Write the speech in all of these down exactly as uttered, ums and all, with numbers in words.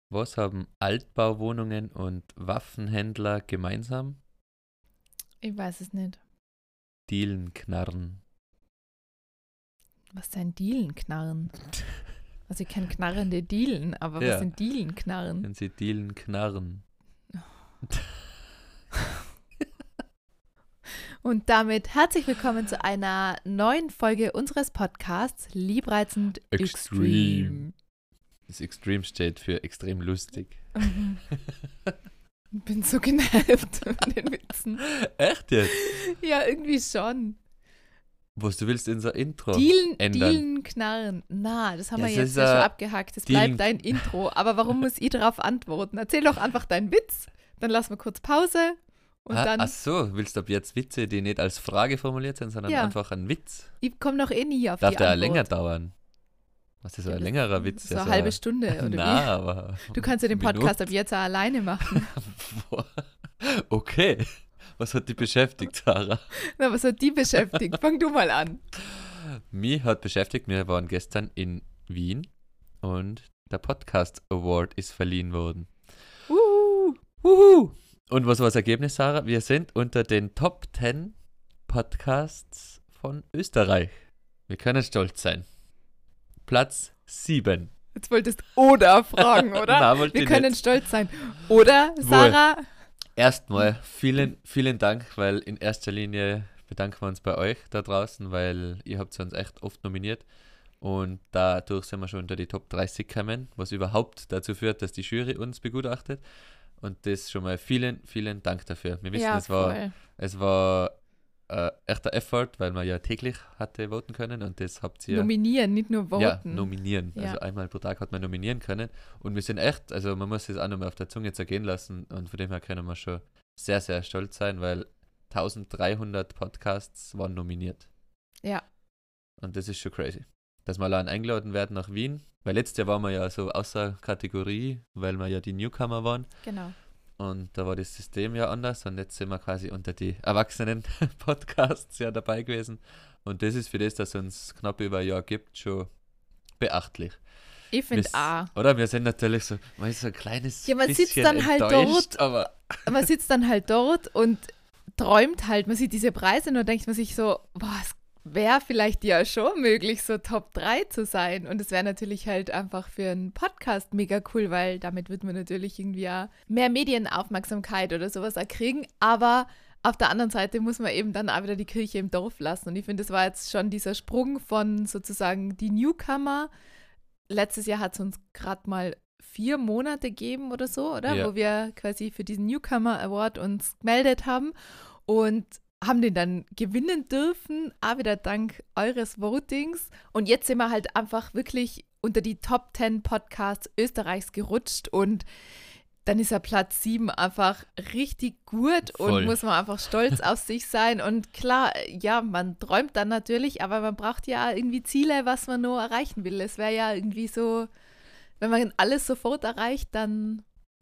Was haben Altbauwohnungen und Waffenhändler gemeinsam? Ich weiß es nicht. Dielenknarren. Was sind Dielenknarren? Also ich kenne knarrende Dielen, aber Ja. was sind Dielenknarren? Wenn sie Dielenknarren. Und damit herzlich willkommen zu einer neuen Folge unseres Podcasts Liebreizend Extreme. Extreme. Das Extreme steht für extrem lustig. Mhm. Ich bin so genervt von den Witzen. Echt jetzt? Ja, irgendwie schon. Was, du willst unser Intro Dielen, ändern? Dielenknarren. Na, das haben Ja, wir es jetzt ist, ja schon äh, abgehakt. Das Dielen- bleibt dein Intro. Aber warum muss ich darauf antworten? Erzähl doch einfach deinen Witz. Dann lassen wir kurz Pause. Und Ah, dann, ach so, willst du ab jetzt Witze, die nicht als Frage formuliert sind, sondern Ja. einfach ein Witz? ich komme noch eh nie auf Darf die der Antwort. länger dauern? Was ist so Ja, ein das- längerer Witz? So Ja, eine halbe Stunde oder Na, wie? aber... Du kannst ja den Podcast ab jetzt auch alleine machen. Okay. Was hat dich beschäftigt, Sarah? Na, was hat die beschäftigt? Fang du mal an. Mich hat beschäftigt, wir waren gestern in Wien und der Podcast Award ist verliehen worden. Uh, Wuhu! Und was war das Ergebnis, Sarah? Wir sind unter den Top zehn Podcasts von Österreich. Wir können stolz sein. Platz sieben. jetzt wolltest oder fragen, oder? Nein, wollte Wir ich können nicht. stolz sein. Oder, Sarah? Erstmal vielen, vielen Dank, weil in erster Linie bedanken wir uns bei euch da draußen, weil ihr habt uns echt oft nominiert und dadurch sind wir schon unter die Top dreißig gekommen, was überhaupt dazu führt, dass die Jury uns begutachtet und das schon mal vielen, vielen Dank dafür. Wir wissen, Ja, es war, voll. es war äh, echter Effort, weil man ja täglich hatte voten können und das habt ihr... Nominieren, nicht nur voten. Ja, nominieren. Ja. Also einmal pro Tag hat man nominieren können. Und wir sind echt, also man muss es auch nochmal auf der Zunge zergehen lassen. Und von dem her können wir schon sehr, sehr stolz sein, weil dreizehnhundert Podcasts waren nominiert. Ja. Und das ist schon crazy. Dass wir allein eingeladen werden nach Wien. Weil letztes Jahr waren wir ja so außer Kategorie, weil wir ja die Newcomer waren. Genau. Und da war das System ja anders. Und jetzt sind wir quasi unter die erwachsenen Podcasts ja dabei gewesen. Und das ist für das, dass es uns knapp über ein Jahr gibt, schon beachtlich. Ich finde Wir s- auch. Oder? Wir sind natürlich so, man ist so ein kleines Ja, man sitzt bisschen dann halt enttäuscht, dort. aber Man sitzt dann halt dort und träumt halt. Man sieht diese Preise und dann denkt man sich so, boah, es wäre vielleicht ja schon möglich, so Top drei zu sein. Und es wäre natürlich halt einfach für einen Podcast mega cool, weil damit wird man natürlich irgendwie auch mehr Medienaufmerksamkeit oder sowas auch kriegen. Aber auf der anderen Seite muss man eben dann auch wieder die Kirche im Dorf lassen. Und ich finde, das war jetzt schon dieser Sprung von sozusagen die Newcomer. Letztes Jahr hat es uns gerade mal vier Monate gegeben oder so, oder? Ja. Wo wir quasi für diesen Newcomer Award uns gemeldet haben und haben den dann gewinnen dürfen, auch wieder dank eures Votings. Und jetzt sind wir halt einfach wirklich unter die Top zehn Podcasts Österreichs gerutscht und dann ist ja Platz sieben einfach richtig gut Voll. und muss man einfach stolz auf sich sein. Und klar, ja, man träumt dann natürlich, aber man braucht ja irgendwie Ziele, was man nur erreichen will. Es wäre ja irgendwie so, wenn man alles sofort erreicht, dann,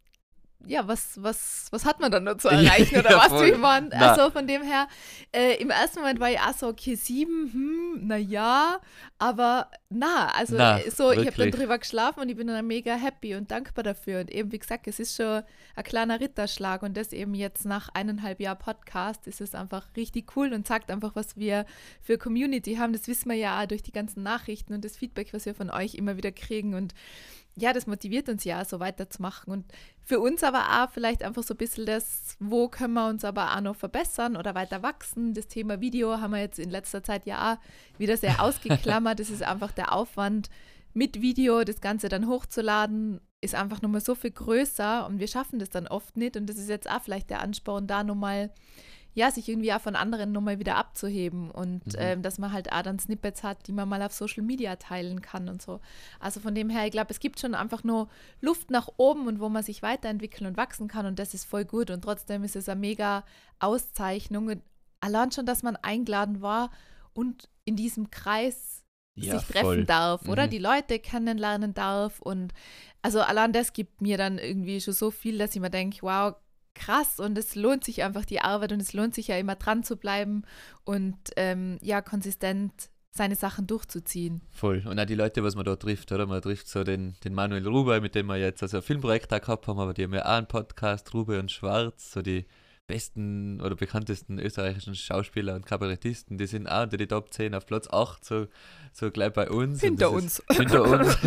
ja, was, was, was hat man dann noch zu erreichen oder Ja, was, voll. wie man? Na. Also von dem her, äh, im ersten Moment war ich auch so, okay, sieben, hm, naja, aber na, also Na, äh, so, ich habe dann wirklich. drüber geschlafen und ich bin dann mega happy und dankbar dafür. Und eben, wie gesagt, es ist schon ein kleiner Ritterschlag und das eben jetzt nach eineinhalb Jahren Podcast ist es einfach richtig cool und sagt einfach, was wir für Community haben. Das wissen wir ja auch durch die ganzen Nachrichten und das Feedback, was wir von euch immer wieder kriegen und ja, das motiviert uns ja, so weiterzumachen und für uns aber auch vielleicht einfach so ein bisschen das, wo können wir uns aber auch noch verbessern oder weiter wachsen. Das Thema Video haben wir jetzt in letzter Zeit ja auch wieder sehr ausgeklammert. Das ist einfach der Aufwand mit Video, das Ganze dann hochzuladen, ist einfach nochmal so viel größer und wir schaffen das dann oft nicht und das ist jetzt auch vielleicht der Ansporn, da nochmal ja, sich irgendwie auch von anderen nochmal wieder abzuheben und Mhm. ähm, dass man halt auch dann Snippets hat, die man mal auf Social Media teilen kann und so. Also von dem her, ich glaube, es gibt schon einfach nur Luft nach oben und wo man sich weiterentwickeln und wachsen kann und das ist voll gut und trotzdem ist es eine mega Auszeichnung. Und allein schon, dass man eingeladen war und in diesem Kreis Ja, sich treffen voll. darf, oder? Mhm. Die Leute kennenlernen darf und also allein das gibt mir dann irgendwie schon so viel, dass ich mir denke, wow, krass und es lohnt sich einfach die Arbeit und es lohnt sich ja immer dran zu bleiben und ähm, ja, konsistent seine Sachen durchzuziehen. Voll. Und auch die Leute, was man da trifft, oder? Man trifft so den, den Manuel Rube, mit dem wir jetzt also ein Filmprojekt auch gehabt haben, aber die haben ja auch einen Podcast, Rube und Schwarz, so die besten oder bekanntesten österreichischen Schauspieler und Kabarettisten, die sind auch unter die Top zehn auf Platz acht, so, so gleich bei uns. Hinter uns. Ist, hinter uns.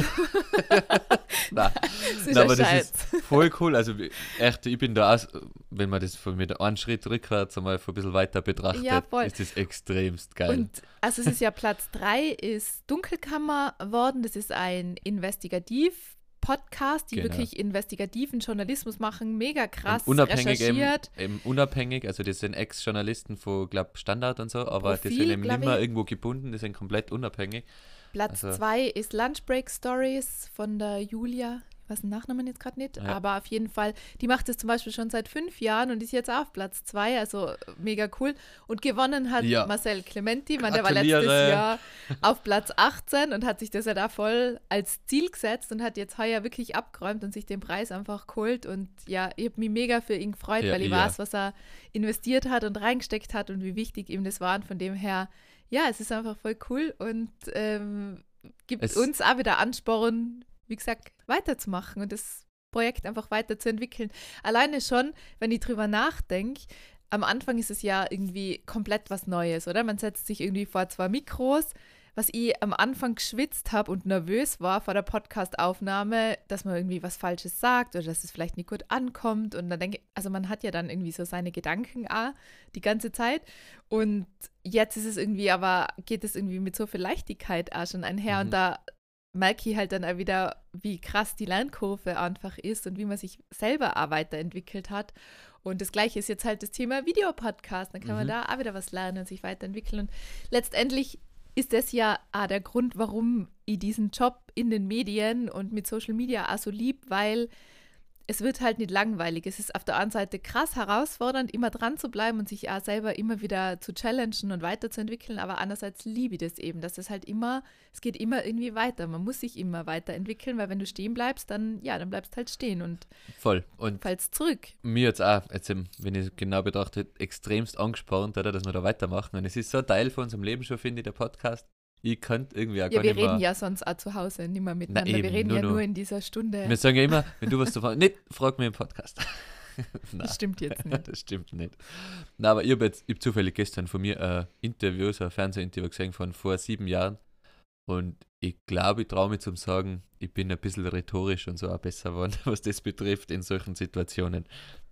Nein, Das ist Nein aber ein das Scheiß. ist voll cool. Also echt, ich bin da auch, wenn man das von mir einen Schritt rückwärts einmal ein bisschen weiter betrachtet, Ja, voll. ist das extremst geil. Und also es ist ja Platz drei ist Dunkelkammer worden. Das ist ein Investigativ-Podcast, die Genau. wirklich investigativen Journalismus machen. Mega krass Und unabhängig eben, recherchiert. eben unabhängig, also das sind Ex-Journalisten von, glaube Standard und so, aber Profil, die sind eben nicht glaub mehr ich. irgendwo gebunden, die sind komplett unabhängig. Platz Also- zwei ist Lunchbreak Stories von der Julia. Ich weiß den Nachnamen jetzt gerade nicht, Ja. aber auf jeden Fall, die macht das zum Beispiel schon seit fünf Jahren und ist jetzt auch auf Platz zwei, also mega cool. Und gewonnen hat Ja. Marcel Clementi, man, der war letztes Gratuliere. Jahr auf Platz achtzehn und hat sich das ja da voll als Ziel gesetzt und hat jetzt heuer wirklich abgeräumt und sich den Preis einfach geholt. Und ja, ich habe mich mega für ihn gefreut, Ja, weil ich ja. weiß, was er investiert hat und reingesteckt hat und wie wichtig ihm das war. Und von dem her, ja, es ist einfach voll cool und ähm, gibt Es- uns auch wieder Ansporn, wie gesagt, weiterzumachen und das Projekt einfach weiterzuentwickeln. Alleine schon, wenn ich drüber nachdenke, am Anfang ist es ja irgendwie komplett was Neues, oder? Man setzt sich irgendwie vor zwei Mikros, was ich am Anfang geschwitzt habe und nervös war vor der Podcast-Aufnahme, dass man irgendwie was Falsches sagt oder dass es vielleicht nicht gut ankommt. Und dann denke ich, also man hat ja dann irgendwie so seine Gedanken auch die ganze Zeit. Und jetzt ist es irgendwie, aber geht es irgendwie mit so viel Leichtigkeit auch schon einher. Mhm. Und da merke ich halt dann auch wieder, wie krass die Lernkurve einfach ist und wie man sich selber auch weiterentwickelt hat. Und das Gleiche ist jetzt halt das Thema Videopodcast. Dann kann man Mhm. da auch wieder was lernen und sich weiterentwickeln. Und letztendlich ist das ja auch der Grund, warum ich diesen Job in den Medien und mit Social Media auch so lieb, weil es wird halt nicht langweilig. Es ist auf der einen Seite krass herausfordernd, immer dran zu bleiben und sich auch selber immer wieder zu challengen und weiterzuentwickeln, aber andererseits liebe ich das eben, dass es halt immer, es geht immer irgendwie weiter. Man muss sich immer weiterentwickeln, weil wenn du stehen bleibst, dann, ja, dann bleibst halt stehen und Voll. Und fällst zurück. mir jetzt auch, jetzt, eben, wenn ich genau betrachte, extremst angespornt, oder, dass wir da weitermachen. Und es ist so ein Teil von unserem Leben schon, finde ich, der Podcast. Ich könnte irgendwie auch Ja, gar wir nicht mehr... reden ja sonst auch zu Hause nicht mehr miteinander. eben, wir reden nur ja noch. nur in dieser Stunde. Wir sagen ja immer, wenn du was zu fragen... Nicht, frag mich im Podcast. Nein. Das stimmt jetzt nicht. Das stimmt nicht. Na, aber ich habe jetzt ich hab zufällig gestern von mir ein Interview, so ein Fernsehinterview gesehen von vor sieben Jahren. Und ich glaube, ich traue mich zum Sagen, ich bin ein bisschen rhetorisch und so auch besser geworden, was das betrifft in solchen Situationen.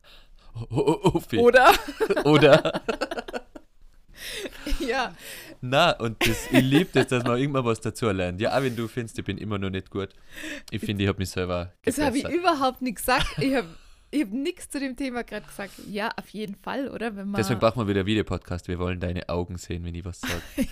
Oh, oh, oh, Uffi. Oder? Oder? Ja. Na, und das, ich liebe das, dass man irgendwann was dazu lernt. Ja, auch wenn du findest, ich bin immer noch nicht gut. Ich finde, ich habe mich selber Das habe ich gebessert. überhaupt nicht gesagt. Ich habe ich hab nichts zu dem Thema gerade gesagt. Ja, auf jeden Fall, oder? Wenn man Deswegen brauchen wir wieder einen Videopodcast. Wir wollen deine Augen sehen, wenn ich was sage.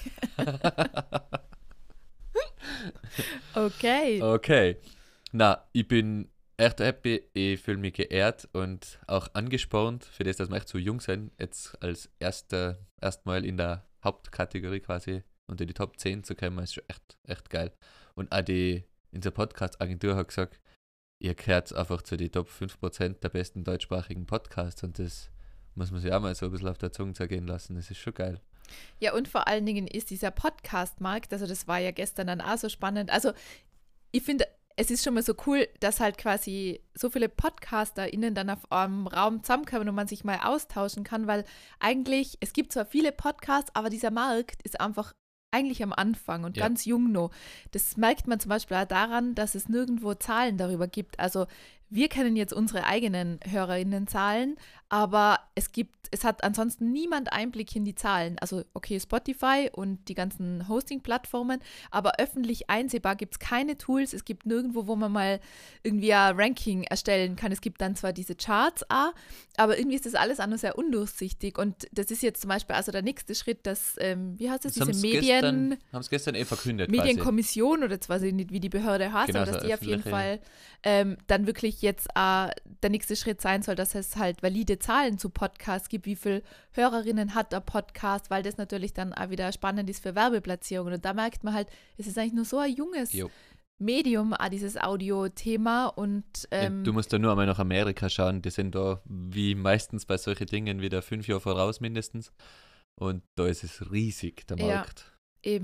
Okay. Okay. Na, ich bin echt happy. Ich fühle mich geehrt und auch angespornt für das, dass wir echt so jung sind. Jetzt als erster, erstmal in der Hauptkategorie quasi unter die Top zehn zu kommen, ist schon echt, echt geil. Und auch die, unsere Podcast-Agentur hat gesagt, ihr gehört einfach zu den Top fünf Prozent der besten deutschsprachigen Podcasts und das muss man sich auch mal so ein bisschen auf der Zunge zergehen lassen. Das ist schon geil. Ja, und vor allen Dingen ist dieser Podcast-Markt, also das war ja gestern dann auch so spannend. Also ich finde, es ist schon mal so cool, dass halt quasi so viele PodcasterInnen dann auf einem Raum zusammenkommen und man sich mal austauschen kann, weil eigentlich, es gibt zwar viele Podcasts, aber dieser Markt ist einfach eigentlich am Anfang und Ja. ganz jung noch. Das merkt man zum Beispiel auch daran, dass es nirgendwo Zahlen darüber gibt. Also wir kennen jetzt unsere eigenen HörerInnen-Zahlen, aber es gibt, es hat ansonsten niemand Einblick in die Zahlen. Also okay, Spotify und die ganzen Hosting-Plattformen, aber öffentlich einsehbar gibt es keine Tools. Es gibt nirgendwo, wo man mal irgendwie ein Ranking erstellen kann. Es gibt dann zwar diese Charts auch, aber irgendwie ist das alles auch noch sehr undurchsichtig. Und das ist jetzt zum Beispiel also der nächste Schritt, dass, ähm, wie heißt das, Das diese haben's Medien... gestern, haben es gestern eh verkündet quasi. Medienkommission oder jetzt weiß ich nicht, wie die Behörde heißt, Genau, aber dass so die auf jeden öffentliche- Fall ähm, dann wirklich jetzt äh, der nächste Schritt sein soll, dass es halt valide Zahlen zu Podcasts gibt, wie viele Hörerinnen hat der Podcast, weil das natürlich dann auch wieder spannend ist für Werbeplatzierungen. Und da merkt man halt, es ist eigentlich nur so ein junges Jo. Medium, auch dieses Audio-Thema und ähm, Du musst da nur einmal nach Amerika schauen, die sind da wie meistens bei solchen Dingen wieder fünf Jahre voraus mindestens und da ist es riesig, der Ja. Markt. eben.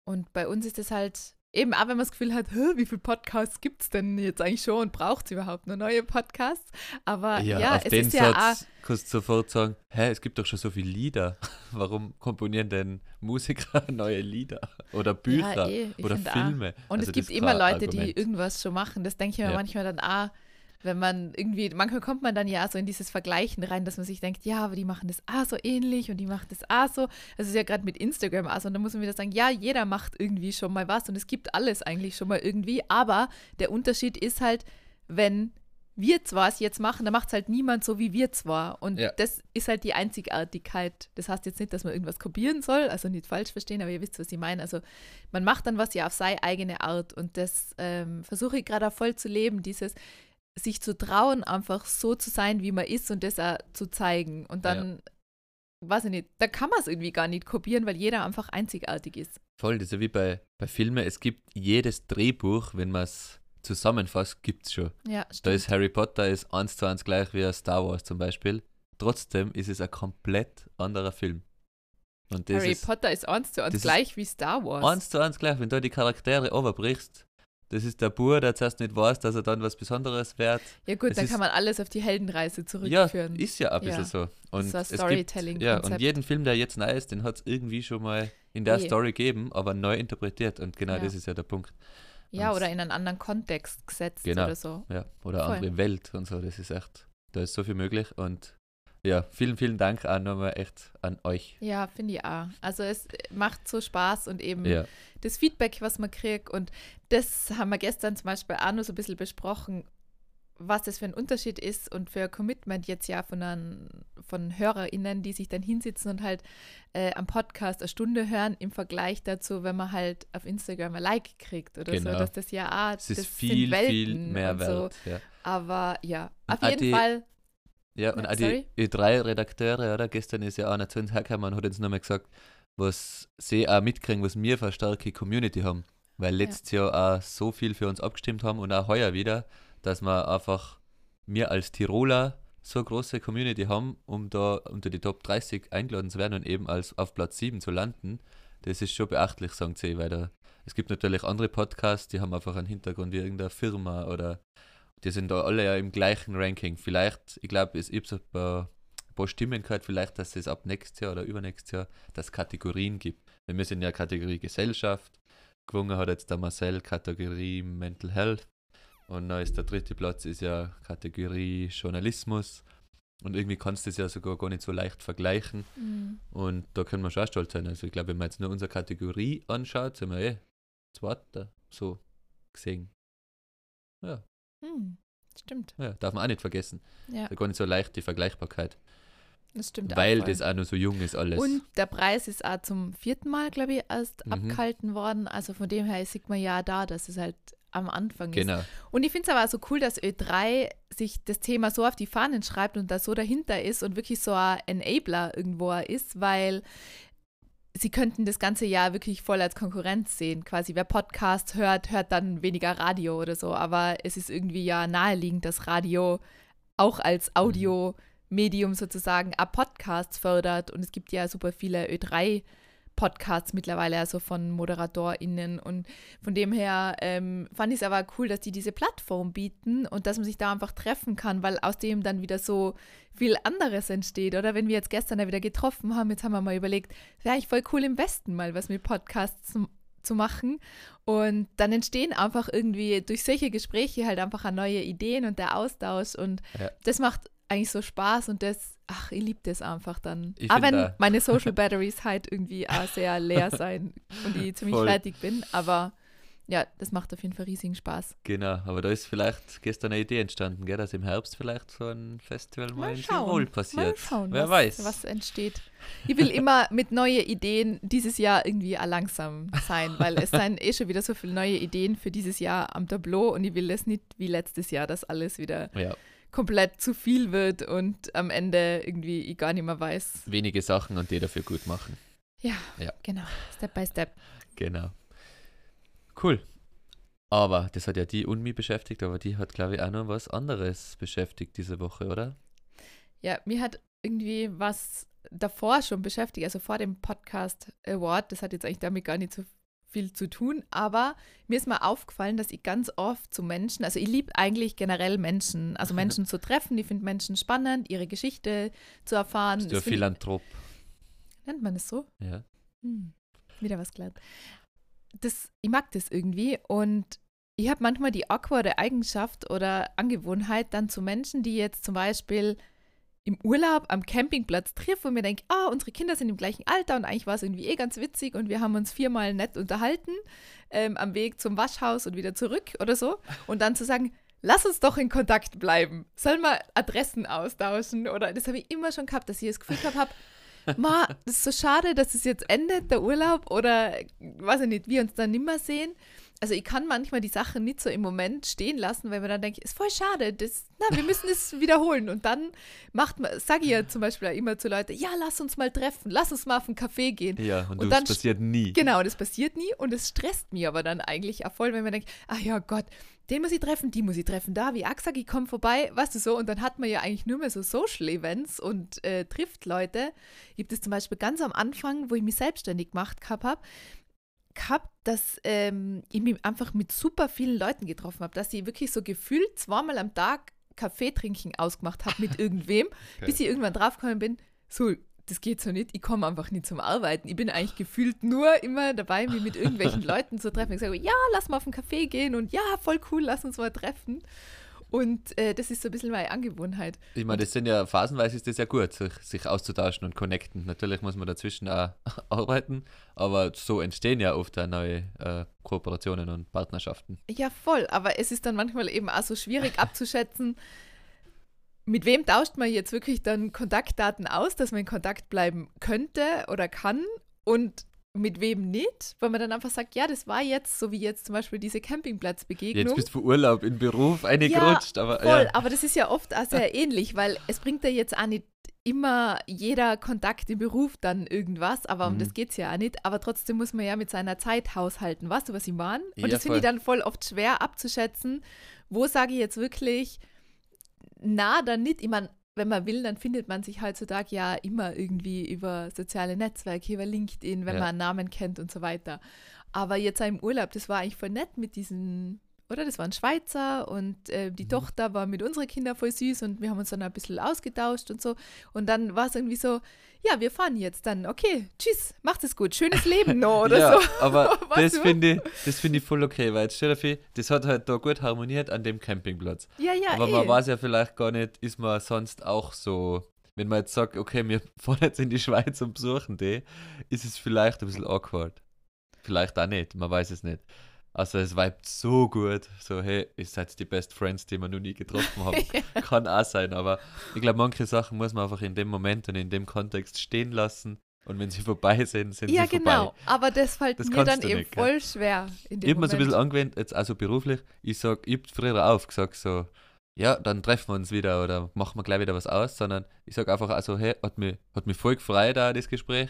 Und bei uns ist es halt eben, auch wenn man das Gefühl hat, "Hä, wie viele Podcasts gibt es denn jetzt eigentlich schon und braucht es überhaupt noch neue Podcasts? Aber ja, Ja, auf es den ist ja auch, Satz kannst du sofort sagen, hä, es gibt doch schon so viele Lieder. Warum komponieren denn Musiker neue Lieder oder ja, Bücher eh, ich oder finde auch. Filme? Und Also es das gibt ist immer kein Leute, die Argument. irgendwas schon machen. Das denke ich mir Ja. manchmal dann auch, wenn man irgendwie, manchmal kommt man dann ja so in dieses Vergleichen rein, dass man sich denkt, ja, aber die machen das auch so ähnlich und die machen das auch so. Also es ist ja gerade mit Instagram auch so. Und dann muss man wieder sagen, ja, jeder macht irgendwie schon mal was und es gibt alles eigentlich schon mal irgendwie. Aber der Unterschied ist halt, wenn wir zwar es jetzt machen, dann macht es halt niemand so wie wir zwar. Und Ja. das ist halt die Einzigartigkeit. Das heißt jetzt nicht, dass man irgendwas kopieren soll, also nicht falsch verstehen, aber ihr wisst, was ich meine. Also man macht dann was ja auf seine eigene Art und das ähm, versuche ich gerade auch voll zu leben, dieses sich zu trauen, einfach so zu sein, wie man ist und das auch zu zeigen. Und dann, weiß ich nicht, da kann man es irgendwie gar nicht kopieren, weil jeder einfach einzigartig ist. Voll, das ist ja wie bei, bei Filmen. Es gibt jedes Drehbuch, wenn man es zusammenfasst, gibt es schon. Ja, Da stimmt. ist Harry Potter ist eins zu eins gleich wie Star Wars zum Beispiel. Trotzdem ist es ein komplett anderer Film. Und das Harry ist Potter ist eins zu eins das ist gleich wie Star Wars. eins zu eins gleich, wenn du die Charaktere overbrichst. Das ist der Bur, der zuerst nicht weiß, dass er dann was Besonderes wird. Ja gut, es dann ist- kann man alles auf die Heldenreise Ja, zurückführen. ist ja ein bisschen Ja. so. Und so ein es gibt, Storytelling-Konzept. ja, und jeden Film, der jetzt neu ist, den hat es irgendwie schon mal in der Eh. Story gegeben, aber neu interpretiert. Und genau Ja. das ist ja der Punkt. Ja, Und- oder in einen anderen Kontext gesetzt Genau. oder so. Ja, oder Voll. andere Welt und so. Das ist echt, da ist so viel möglich. Und ja, vielen, vielen Dank auch nochmal echt an euch. Ja, finde ich auch. Also es macht so Spaß und eben Ja, das Feedback, was man kriegt. Und das haben wir gestern zum Beispiel auch noch so ein bisschen besprochen, was das für ein Unterschied ist und für ein Commitment jetzt ja von, einen, von HörerInnen, die sich dann hinsitzen und halt äh, am Podcast eine Stunde hören, im Vergleich dazu, wenn man halt auf Instagram ein Like kriegt oder Genau. so, dass das ja auch, es ist das viel, sind viel Welten mehr und so. wert. Ja, Aber ja, Und auf auch jeden die- Fall, ja und Ja, auch die sorry. Ö drei Redakteure, oder? Gestern ist ja einer zu uns hergekommen und hat uns nochmal gesagt, was sie auch mitkriegen, was wir für eine starke Community haben. Weil letztes Jahr auch so viel für uns abgestimmt haben und auch heuer wieder, dass wir einfach, wir als Tiroler so eine große Community haben, um da unter die Top dreißig eingeladen zu werden und eben als auf Platz sieben zu landen. Das ist schon beachtlich, sagen sie, weil da, es gibt natürlich andere Podcasts, die haben einfach einen Hintergrund wie irgendeine Firma oder die sind da alle ja im gleichen Ranking. Vielleicht, ich glaube, es gibt ein paar, ein paar Stimmen gehört, vielleicht, dass es ab nächstes Jahr oder übernächstes Jahr, dass es Kategorien gibt. Weil wir sind ja Kategorie Gesellschaft, gewonnen hat jetzt der Marcel Kategorie Mental Health und dann ist der dritte Platz ist ja Kategorie Journalismus und irgendwie kannst du das ja sogar gar nicht so leicht vergleichen mm, und da können wir schon auch stolz sein. Also ich glaube, wenn man jetzt nur unsere Kategorie anschaut, sind wir eh Zweiter so gesehen. Ja, hm, stimmt. ja, darf man auch nicht vergessen. Ja, Da gar nicht so leicht die Vergleichbarkeit, das stimmt auch weil voll. das auch nur so jung ist alles. Und der Preis ist auch zum vierten Mal, glaube ich, erst Mhm. abgehalten worden. Also von dem her sieht man ja da, dass es halt am Anfang ist. Genau, Und ich finde es aber auch so cool, dass Ö drei sich das Thema so auf die Fahnen schreibt und da so dahinter ist und wirklich so ein Enabler irgendwo ist, weil sie könnten das ganze Jahr wirklich voll als Konkurrenz sehen. Quasi wer Podcast hört, hört dann weniger Radio oder so. Aber es ist irgendwie ja naheliegend, dass Radio auch als Audiomedium sozusagen auch Podcasts fördert. Und es gibt ja super viele Ö drei Podcasts mittlerweile, also von ModeratorInnen. Und von dem her ähm, fand ich es aber cool, dass die diese Plattform bieten und dass man sich da einfach treffen kann, weil aus dem dann wieder so viel anderes entsteht. Oder wenn wir jetzt gestern da wieder getroffen haben, jetzt haben wir mal überlegt, wäre eigentlich voll cool im Westen mal was mit Podcasts zu, zu machen. Und dann entstehen einfach irgendwie durch solche Gespräche halt einfach auch neue Ideen und der Austausch. Und Ja. das macht eigentlich so Spaß und das, ach, ich liebe das einfach dann. Ich Auch find wenn auch. meine Social Batteries halt irgendwie auch sehr leer sein und ich ziemlich Voll. fertig bin, aber ja, das macht auf jeden Fall riesigen Spaß. genau. Aber da ist vielleicht gestern eine Idee entstanden, gell, dass im Herbst vielleicht so ein Festival mal, Mal in schauen, Tirol Mal passiert. schauen, Wer was, weiß. was entsteht. Ich will immer mit neuen Ideen dieses Jahr irgendwie auch langsam sein, weil es sind eh schon wieder so viele neue Ideen für dieses Jahr am Tableau und ich will das nicht wie letztes Jahr, dass alles wieder Ja, komplett zu viel wird und am Ende irgendwie ich gar nicht mehr weiß. wenige Sachen und die dafür gut machen. Ja, Ja. genau, Step by Step. Genau. Cool. Aber das hat ja die und mich beschäftigt, aber die hat, glaube ich, auch noch was anderes beschäftigt diese Woche, oder? Ja, mir hat irgendwie was davor schon beschäftigt, also vor dem Podcast Award, das hat jetzt eigentlich damit gar nicht so viel zu tun, aber mir ist mal aufgefallen, dass ich ganz oft zu Menschen, also ich liebe eigentlich generell Menschen, also Menschen zu treffen, ich finde Menschen spannend, ihre Geschichte zu erfahren. Bist du ein Philanthrop? Nennt man das so? Ja. Hm, wieder was gelernt. Das, ich mag das irgendwie und ich habe manchmal die awkwarde Eigenschaft oder Angewohnheit dann zu Menschen, die jetzt zum Beispiel im Urlaub am Campingplatz treffe und mir denke, ah, unsere Kinder sind im gleichen Alter und eigentlich war es irgendwie eh ganz witzig und wir haben uns viermal nett unterhalten ähm, am Weg zum Waschhaus und wieder zurück oder so und dann zu sagen, lass uns doch in Kontakt bleiben, sollen wir Adressen austauschen oder das habe ich immer schon gehabt, dass ich das Gefühl gehabt habe, Ma, das ist so schade, dass es jetzt endet, der Urlaub, oder weiß ich nicht, wir uns dann nimmer sehen. Also ich kann manchmal die Sachen nicht so im Moment stehen lassen, weil man dann denkt, ist voll schade, das, na, wir müssen es wiederholen. Und dann macht man, sage ich ja zum Beispiel auch immer zu Leuten, ja, lass uns mal treffen, lass uns mal auf einen Café gehen. Ja, und, und das dann, passiert nie. Genau, das passiert nie und es stresst mich aber dann eigentlich auch voll, wenn man denkt, ach ja Gott, den muss ich treffen, die muss ich treffen, da, wie auch gesagt, ich komme vorbei, weißt du so, und dann hat man ja eigentlich nur mehr so Social-Events und äh, trifft Leute. Ich habe das zum Beispiel ganz am Anfang, wo ich mich selbstständig gemacht habe, gehabt, dass ähm, ich mich einfach mit super vielen Leuten getroffen habe, dass ich wirklich so gefühlt zweimal am Tag Kaffee trinken ausgemacht habe mit irgendwem, okay. Bis ich irgendwann draufgekommen bin, so, das geht so nicht, ich komme einfach nicht zum Arbeiten. Ich bin eigentlich gefühlt nur immer dabei, mich mit irgendwelchen Leuten zu treffen. Ich sage, ja, lass mal auf einen Café gehen und ja, voll cool, lass uns mal treffen. Und äh, das ist so ein bisschen meine Angewohnheit. Ich meine, das sind ja, phasenweise ist das ja gut, sich, sich auszutauschen und connecten. Natürlich muss man dazwischen auch arbeiten, aber so entstehen ja oft auch neue äh, Kooperationen und Partnerschaften. Ja, voll, aber es ist dann manchmal eben auch so schwierig abzuschätzen, mit wem tauscht man jetzt wirklich dann Kontaktdaten aus, dass man in Kontakt bleiben könnte oder kann und mit wem nicht, weil man dann einfach sagt, ja, das war jetzt, so wie jetzt zum Beispiel diese Campingplatzbegegnung. Jetzt bist du für Urlaub in Beruf eingerutscht. Ja, aber, voll, ja. aber das ist ja oft auch sehr ähnlich, weil es bringt ja jetzt auch nicht immer jeder Kontakt im Beruf dann irgendwas, aber um mhm. das geht es ja auch nicht, aber trotzdem muss man ja mit seiner Zeit haushalten, weißt du, was ich meine? Und ja, das finde ich dann voll oft schwer abzuschätzen, wo sage ich jetzt wirklich, na, dann nicht, ich meine, wenn man will, dann findet man sich heutzutage ja immer irgendwie über soziale Netzwerke, über LinkedIn, wenn ja. man einen Namen kennt und so weiter. Aber jetzt im Urlaub, das war eigentlich voll nett mit diesen, oder? Das war ein Schweizer und äh, die mhm. Tochter war mit unseren Kindern voll süß und wir haben uns dann ein bisschen ausgetauscht und so. Und dann war es irgendwie so, ja, wir fahren jetzt dann, okay, tschüss, macht es gut, schönes Leben noch oder ja, so. aber das finde ich, das finde ich voll okay, weil jetzt stell dir vor, das hat halt da gut harmoniert an dem Campingplatz. Ja, ja, aber eh. man weiß ja vielleicht gar nicht, ist man sonst auch so, wenn man jetzt sagt, okay, wir fahren jetzt in die Schweiz und besuchen die, ist es vielleicht ein bisschen awkward. Vielleicht auch nicht, man weiß es nicht. Also es vibet so gut, so hey, ihr seid die Best Friends, die wir noch nie getroffen haben. ja. Kann auch sein, aber ich glaube, manche Sachen muss man einfach in dem Moment und in dem Kontext stehen lassen und wenn sie vorbei sind, sind ja, sie genau. vorbei. Aber das fällt das mir dann eben nicht, voll schwer in dem Ich habe mir Moment. so ein bisschen angewendet, jetzt also beruflich, ich sage, ich habe früher auch gesagt so, ja, dann treffen wir uns wieder oder machen wir gleich wieder was aus, sondern ich sage einfach also, hey, hat mich, hat mich voll gefreut da das Gespräch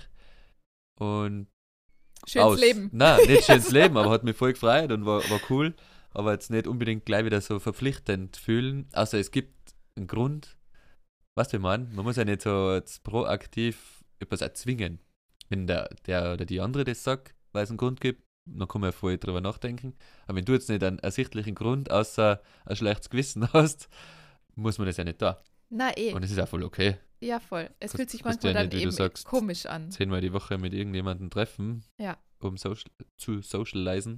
und schönes aus. Leben. Nein, nicht schönes Leben, aber hat mich voll gefreut und war, war cool. Aber jetzt nicht unbedingt gleich wieder so verpflichtend fühlen. Also es gibt einen Grund, was wir meinen. Man muss ja nicht so jetzt proaktiv etwas erzwingen. Wenn der, der oder die andere das sagt, weil es einen Grund gibt, dann kann man ja vorher drüber nachdenken. Aber wenn du jetzt nicht einen ersichtlichen Grund, außer ein schlechtes Gewissen hast, muss man das ja nicht da. Na eh. Und es ist ja voll okay. Ja, voll. Es Kost, fühlt sich manchmal ja dann nicht, eben sagst, komisch an. Zehnmal die Woche mit irgendjemandem treffen, ja. um social, zu socialisen.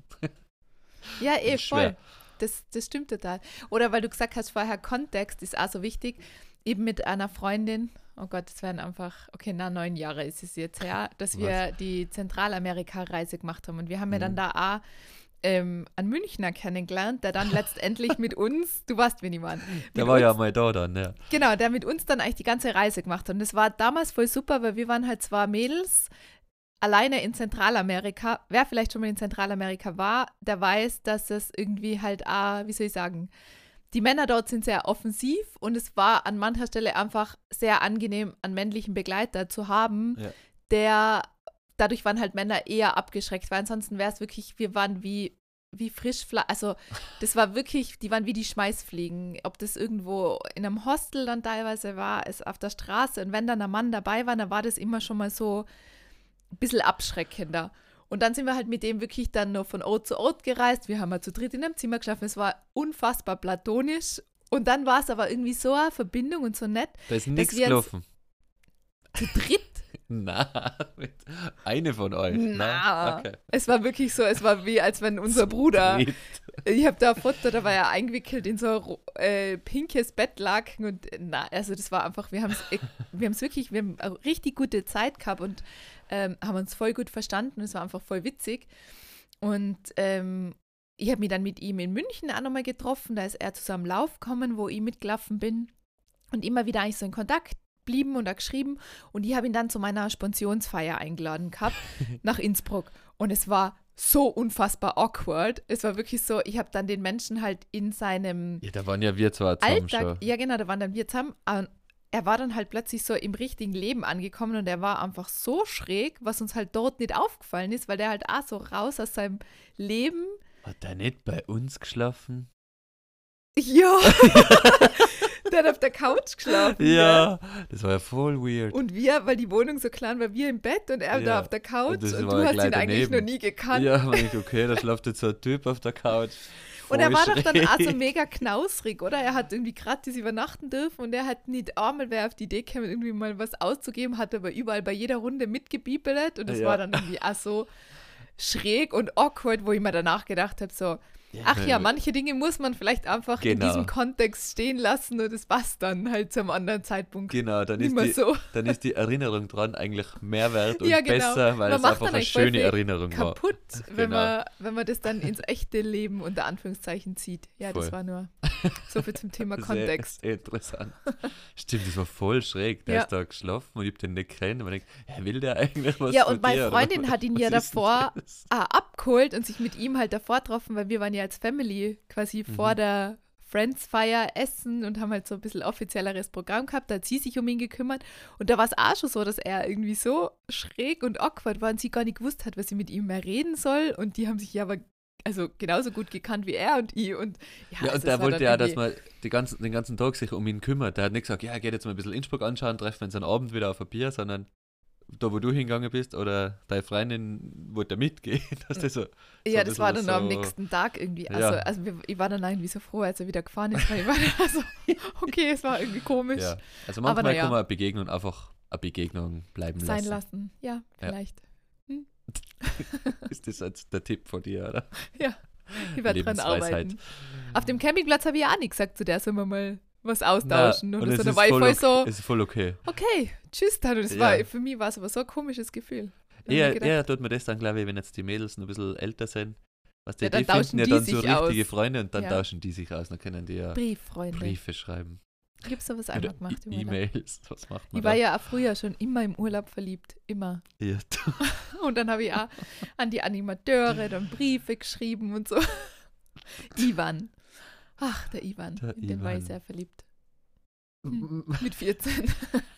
Ja, eh, das voll. Das, das stimmt total. Oder weil du gesagt hast, vorher Kontext ist auch so wichtig. Eben mit einer Freundin, oh Gott, das wären einfach, okay, na, neun Jahre ist es jetzt her, dass wir Was? die Zentralamerika-Reise gemacht haben. Und wir haben mhm. ja dann da auch Ähm, einen Münchner kennengelernt, der dann letztendlich mit uns, du weißt, wen ich meine. Der war uns, ja mal da dann, ja. Genau, der mit uns dann eigentlich die ganze Reise gemacht hat. Und das war damals voll super, weil wir waren halt zwei Mädels, alleine in Zentralamerika. Wer vielleicht schon mal in Zentralamerika war, der weiß, dass es irgendwie halt auch, wie soll ich sagen, die Männer dort sind sehr offensiv und es war an mancher Stelle einfach sehr angenehm, einen männlichen Begleiter zu haben, ja. der dadurch waren halt Männer eher abgeschreckt, weil ansonsten wäre es wirklich, wir waren wie, wie Frischfleisch, also das war wirklich, die waren wie die Schmeißfliegen, ob das irgendwo in einem Hostel dann teilweise war, es auf der Straße und wenn dann ein Mann dabei war, dann war das immer schon mal so ein bisschen abschreckender. Und dann sind wir halt mit dem wirklich dann noch von Ort zu Ort gereist. Wir haben mal zu dritt in einem Zimmer geschlafen. Es war unfassbar platonisch. Und dann war es aber irgendwie so eine Verbindung und so nett. Da ist nichts wir uns- gelaufen. Zu dritt? Na, mit eine von euch. Na, okay. es war wirklich so, es war wie, als wenn unser Bruder, Dritt. ich habe da ein Foto, da war er eingewickelt in so ein ro- äh, pinkes Bettlaken und äh, na, also das war einfach, wir haben es wir haben's wirklich, wir haben eine richtig gute Zeit gehabt und ähm, haben uns voll gut verstanden, es war einfach voll witzig und ähm, ich habe mich dann mit ihm in München auch nochmal getroffen, da ist er zu so einem Lauf gekommen, wo ich mitgelaufen bin und immer wieder eigentlich so in Kontakt blieben und auch geschrieben und ich habe ihn dann zu meiner Spensionsfeier eingeladen gehabt nach Innsbruck und es war so unfassbar awkward. Es war wirklich so, ich habe dann den Menschen halt in seinem Ja, da waren ja wir zwar zusammen Alltag, schon. ja genau, da waren dann wir zusammen und er war dann halt plötzlich so im richtigen Leben angekommen und er war einfach so schräg, was uns halt dort nicht aufgefallen ist, weil der halt auch so raus aus seinem Leben, Hat er nicht bei uns geschlafen? ja, der hat auf der Couch geschlafen. gell? Ja, das war ja voll weird. Und wir, weil die Wohnung so klein war, wir im Bett und er Ja, da auf der und Couch das und war du ja hast gleich ihn eigentlich daneben. noch nie gekannt. Ja, man denkt, okay, da schläft jetzt so ein Typ auf der Couch. Und er Voll war doch dann auch so schräg. mega knausrig, oder? Er hat irgendwie gratis übernachten dürfen und er hat nicht einmal, wer auf die Idee kam, irgendwie mal was auszugeben, hat aber überall bei jeder Runde mitgebiebelt und das Ja. war dann irgendwie auch so schräg und awkward, wo ich mir danach gedacht habe, so, ach ja, manche Dinge muss man vielleicht einfach in Genau. diesem Kontext stehen lassen und das passt dann halt zu einem anderen Zeitpunkt Genau, dann nicht ist, mehr die, so dann ist die Erinnerung dran eigentlich mehr wert und Ja, genau. besser, weil Man es macht einfach dann eine eigentlich voll schöne viel Erinnerung war. kaputt, wenn, Genau. man, wenn man das dann ins echte Leben unter Anführungszeichen zieht. Ja, das Voll. war nur so viel zum Thema Sehr, Kontext. sehr interessant. Stimmt, das war voll schräg. Der Ja. ist da geschlafen und ich hab den nicht kennen. Und man denkt, ja, will der eigentlich was Ja, von und meine dir, oder Freundin hat ihn was ja ist denn davor das? ah, abgeholt und sich mit ihm halt davor getroffen, weil wir waren ja als Family quasi vor Mhm. der Friends-Feier essen und haben halt so ein bisschen offizielleres Programm gehabt. Da hat sie sich um ihn gekümmert. Und da war es auch schon so, dass er irgendwie so schräg und awkward war und sie gar nicht gewusst hat, was sie mit ihm mehr reden soll. Und die haben sich ja aber also genauso gut gekannt wie er und ich. Und, ja, Ja, also und es der war wollte dann ja, dass irgendwie- man die ganzen, den ganzen Tag sich um ihn kümmert. Der hat nicht gesagt, ja, geht jetzt mal ein bisschen Innsbruck anschauen, treffen wir uns am Abend wieder auf ein Bier, sondern da, wo du hingegangen bist oder deine Freundin wollte mitgehen. Dass das so, so Ja, ein das war dann bisschen am so- nächsten Tag irgendwie. Ja. Also, also wir, ich war dann irgendwie so froh, als er wieder gefahren ist, weil ich war dann so, okay, es war irgendwie komisch. Ja. Also Aber manchmal naja. kann man eine Begegnung einfach eine Begegnung bleiben Sein lassen. lassen. Ja, vielleicht. Ist das jetzt der Tipp von dir, oder? Ja, ich werde dran Lebensweisheit. arbeiten. Auf dem Campingplatz habe ich auch nicht gesagt, zu der sollen wir mal was austauschen. Na, oder und so. es Da ist war ich voll voll okay, so, es ist voll okay. okay, tschüss dann. Und das Ja. war, für mich war es aber so ein komisches Gefühl. Da hab ich Eher, gedacht, eher tut mir das dann, glaube ich, wenn jetzt die Mädels noch ein bisschen älter sind. Was die, Ja, dann die finden tauschen ja die dann so sich richtige aus. Freunde und dann Ja. tauschen die sich aus. Dann können die ja Brieffreunde. Briefe schreiben. Gibt es sowas Oder einmal gemacht im E- Urlaub? E-Mails. Was macht man Ich war da? ja auch früher schon immer im Urlaub verliebt. Immer. Ja, Und dann habe ich auch an die Animateure dann Briefe geschrieben und so. Ivan. Ach, der Ivan. Der In den war ich Ivan. sehr verliebt. Hm. Mit vierzehn.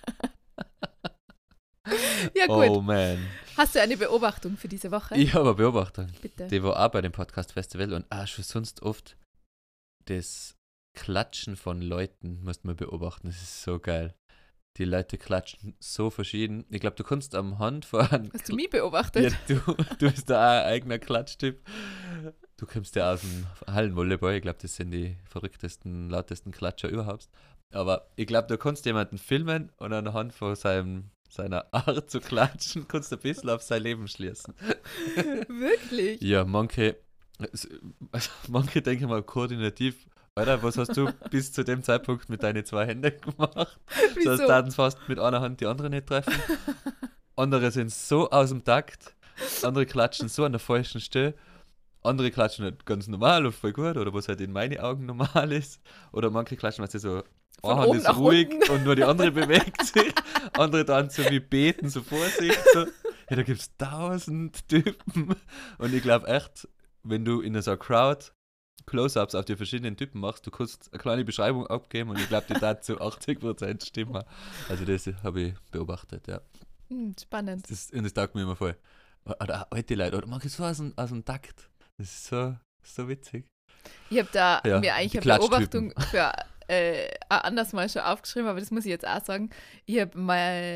Ja, gut. Oh man. Hast du eine Beobachtung für diese Woche? Ich habe eine Beobachtung. Bitte. Die war auch bei dem Podcast-Festival und auch schon sonst oft das Klatschen von Leuten muss man beobachten. Das ist so geil. Die Leute klatschen so verschieden. Ich glaube, du kannst am Hand von Hast du mich beobachtet? Ja, du, du bist da auch ein eigener Klatschtyp. Du kommst ja aus dem Hallenvolleyball. Ich glaube, das sind die verrücktesten, lautesten Klatscher überhaupt. Aber ich glaube, du kannst jemanden filmen und anhand von seinem, seiner Art zu klatschen, kannst du ein bisschen auf sein Leben schließen. Wirklich? Ja, manche, also manche denken mal koordinativ, Alter, was hast du bis zu dem Zeitpunkt mit deinen zwei Händen gemacht? Wieso? So dass fast mit einer Hand die andere nicht treffen. Andere sind so aus dem Takt, andere klatschen so an der falschen Stelle, andere klatschen halt ganz normal und voll gut, oder was halt in meinen Augen normal ist. Oder manche klatschen, weißt du, so, Von eine Hand oben ist nach ruhig unten. und nur die andere bewegt sich. Andere dann so wie beten, so Vorsicht. So. Ja, da gibt es tausend Typen. Und ich glaube echt, wenn du in so einer Crowd Close-Ups auf die verschiedenen Typen machst, du kannst eine kleine Beschreibung abgeben und ich glaube, die da zu achtzig Prozent stimmen. Also das habe ich beobachtet, ja. Hm, spannend. Das, und das taugt mir immer voll. Oder auch alte Leute, oder manche so aus dem, aus dem Takt. Das ist so, so witzig. Ich habe da Ja, mir eigentlich die eine Klatschtypen. Beobachtung für äh, anders mal schon aufgeschrieben, aber das muss ich jetzt auch sagen. Ich habe mal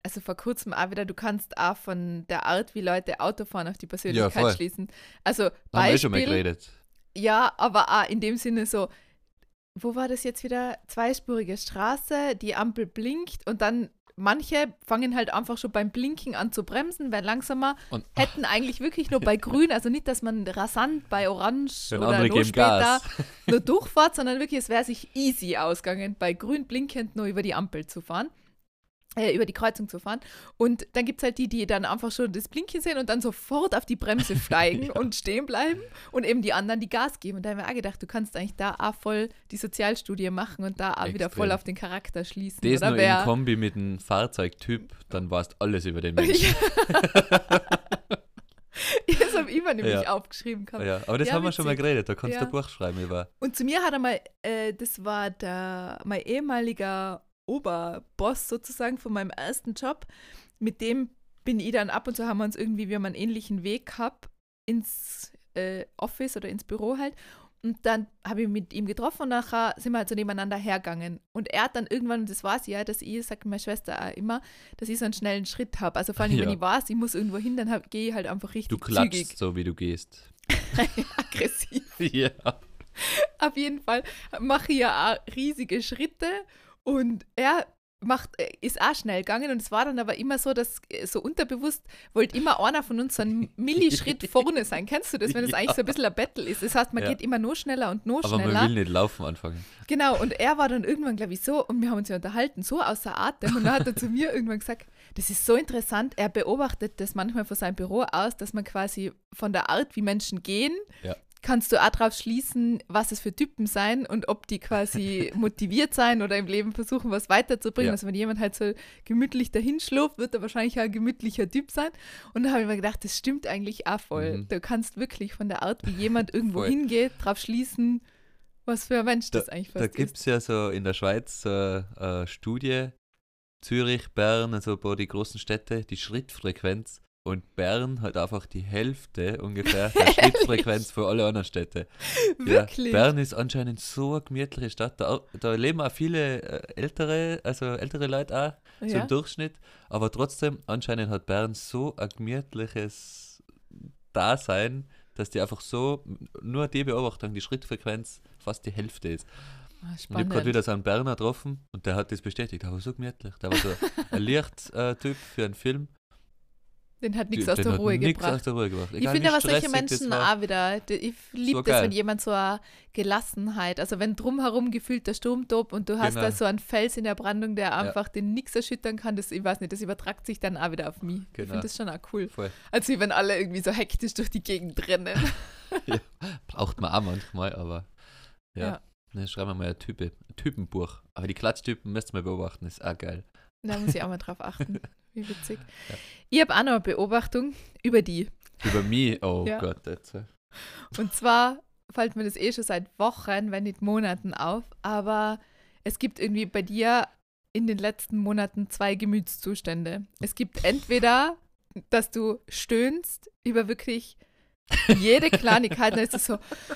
also vor kurzem auch wieder, du kannst auch von der Art, wie Leute Auto fahren, auf die Persönlichkeit Ja, voll. schließen. Also Haben wir schon mal Beispiel, geredet. ja, aber auch in dem Sinne so, wo war das jetzt wieder? Zweispurige Straße, die Ampel blinkt und dann manche fangen halt einfach schon beim Blinken an zu bremsen, werden langsamer, Und hätten eigentlich wirklich nur bei Grün, also nicht, dass man rasant bei Orange den oder anderen noch geben später Gas. nur durchfahrt, sondern wirklich, es wäre sich easy ausgegangen, bei Grün blinkend nur über die Ampel zu fahren. Äh, über die Kreuzung zu fahren. Und dann gibt es halt die, die dann einfach schon das Blinken sehen und dann sofort auf die Bremse steigen Ja. und stehen bleiben und eben die anderen, die Gas geben. Und da haben wir auch gedacht, du kannst eigentlich da auch voll die Sozialstudie machen und da auch wieder Extrem. voll auf den Charakter schließen. Das oder nur wer, im Kombi mit dem Fahrzeugtyp, dann weißt alles über den Menschen. das habe ich mir nämlich Ja. aufgeschrieben gehabt. Ja, aber das Ja, haben wir schon mal witzig. geredet, da kannst Ja. du ein Buch schreiben über. Und zu mir hat er mal, äh, das war der, mein ehemaliger Oberboss sozusagen von meinem ersten Job. Mit dem bin ich dann ab und zu, haben wir uns irgendwie, wir haben einen ähnlichen Weg gehabt ins äh, Office oder ins Büro halt. Und dann habe ich mit ihm getroffen und nachher sind wir halt so nebeneinander hergegangen. Und er hat dann irgendwann, und das weiß ich ja, dass ich, sagt meine Schwester auch immer, dass ich so einen schnellen Schritt habe. Also vor allem, Ja. wenn ich weiß, ich muss irgendwo hin, dann hab- gehe ich halt einfach richtig Du klatschst zügig, so, wie du gehst. aggressiv. Ja. Auf jeden Fall mache ich ja auch riesige Schritte und er macht, äh, ist auch schnell gegangen und es war dann aber immer so, dass äh, so unterbewusst wollte immer einer von uns so einen Millischritt vorne sein. Kennst du das, wenn es Ja. eigentlich so ein bisschen ein Battle ist? Das heißt, man Ja. geht immer nur schneller und nur Aber schneller. man will nicht laufen anfangen. Genau, und er war dann irgendwann, glaube ich, so, und wir haben uns ja unterhalten, so außer Atem. Und dann hat er zu mir irgendwann gesagt, das ist so interessant, er beobachtet das manchmal von seinem Büro aus, dass man quasi von der Art, wie Menschen gehen, Ja. kannst du auch drauf schließen, was es für Typen sein und ob die quasi motiviert sein oder im Leben versuchen, was weiterzubringen. Ja. Also wenn jemand halt so gemütlich dahinschläft, wird er wahrscheinlich auch ein gemütlicher Typ sein. Und da habe ich mir gedacht, das stimmt eigentlich auch voll. Mhm. Du kannst wirklich von der Art, wie jemand irgendwo Voll. hingeht, drauf schließen, was für ein Mensch Da- das eigentlich Da fast gibt es ja so in der Schweiz so eine Studie, Zürich, Bern, also ein paar die großen Städte, die Schrittfrequenz. Und Bern hat einfach die Hälfte ungefähr der Schrittfrequenz für alle anderen Städte. ist. Ja, Wirklich? Bern ist anscheinend so eine gemütliche Stadt. Da, da leben auch viele äh, ältere, also ältere Leute auch, so Ja. im Durchschnitt. Aber trotzdem, anscheinend hat Bern so ein gemütliches Dasein, dass die einfach so, nur die Beobachtung, die Schrittfrequenz fast die Hälfte ist. Ah, Und ich habe spannend. gerade wieder so einen Berner getroffen und der hat das bestätigt. Der war so gemütlich. Der war so ein Lichttyp für einen Film. Den hat nichts Die- aus den der hat Ruhe nichts gebracht. aus der Ruhe gebracht. Ich Egal, finde wie aber solche stressig das Menschen war. auch wieder, d- ich liebe So das, geil. wenn jemand so eine Gelassenheit, also wenn drumherum gefühlt der Sturm tobt und du hast Genau. da so einen Fels in der Brandung, der einfach den nichts erschüttern kann, das, ich weiß nicht, das übertragt sich dann auch wieder auf mich. Ich Genau. finde das schon auch cool. Voll. Als wie wenn alle irgendwie so hektisch durch die Gegend rennen. Braucht man auch manchmal, aber ja. Ja. Dann schreiben wir mal ein, Type, ein Typenbuch. Aber die Klatschtypen müsst ihr mal beobachten, ist auch geil. Da muss ich auch mal drauf achten. Wie witzig. Ja. Ich habe auch noch eine Beobachtung über die. Über mich, oh Ja. Gott. Jetzt. Und zwar fällt mir das eh schon seit Wochen, wenn nicht Monaten auf, aber es gibt irgendwie bei dir in den letzten Monaten zwei Gemütszustände. Es gibt entweder, dass du stöhnst über wirklich jede Kleinigkeit, dann ist es so,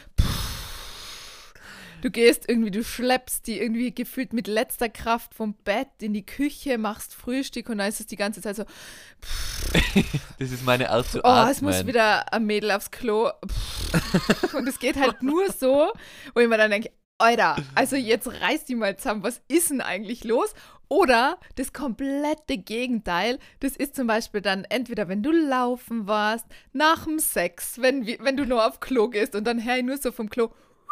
du gehst irgendwie, du schleppst die irgendwie gefühlt mit letzter Kraft vom Bett in die Küche, machst Frühstück und dann ist es die ganze Zeit so, Das ist meine Art zu oh, atmen. es muss wieder ein Mädel aufs Klo. Und es geht halt nur so, wo ich mir dann denke, Alter, also jetzt reiß die mal zusammen, was ist denn eigentlich los? Oder das komplette Gegenteil, das ist zum Beispiel dann entweder, wenn du laufen warst, nach dem Sex, wenn, wir- wenn du nur auf Klo gehst und dann her nur so vom Klo.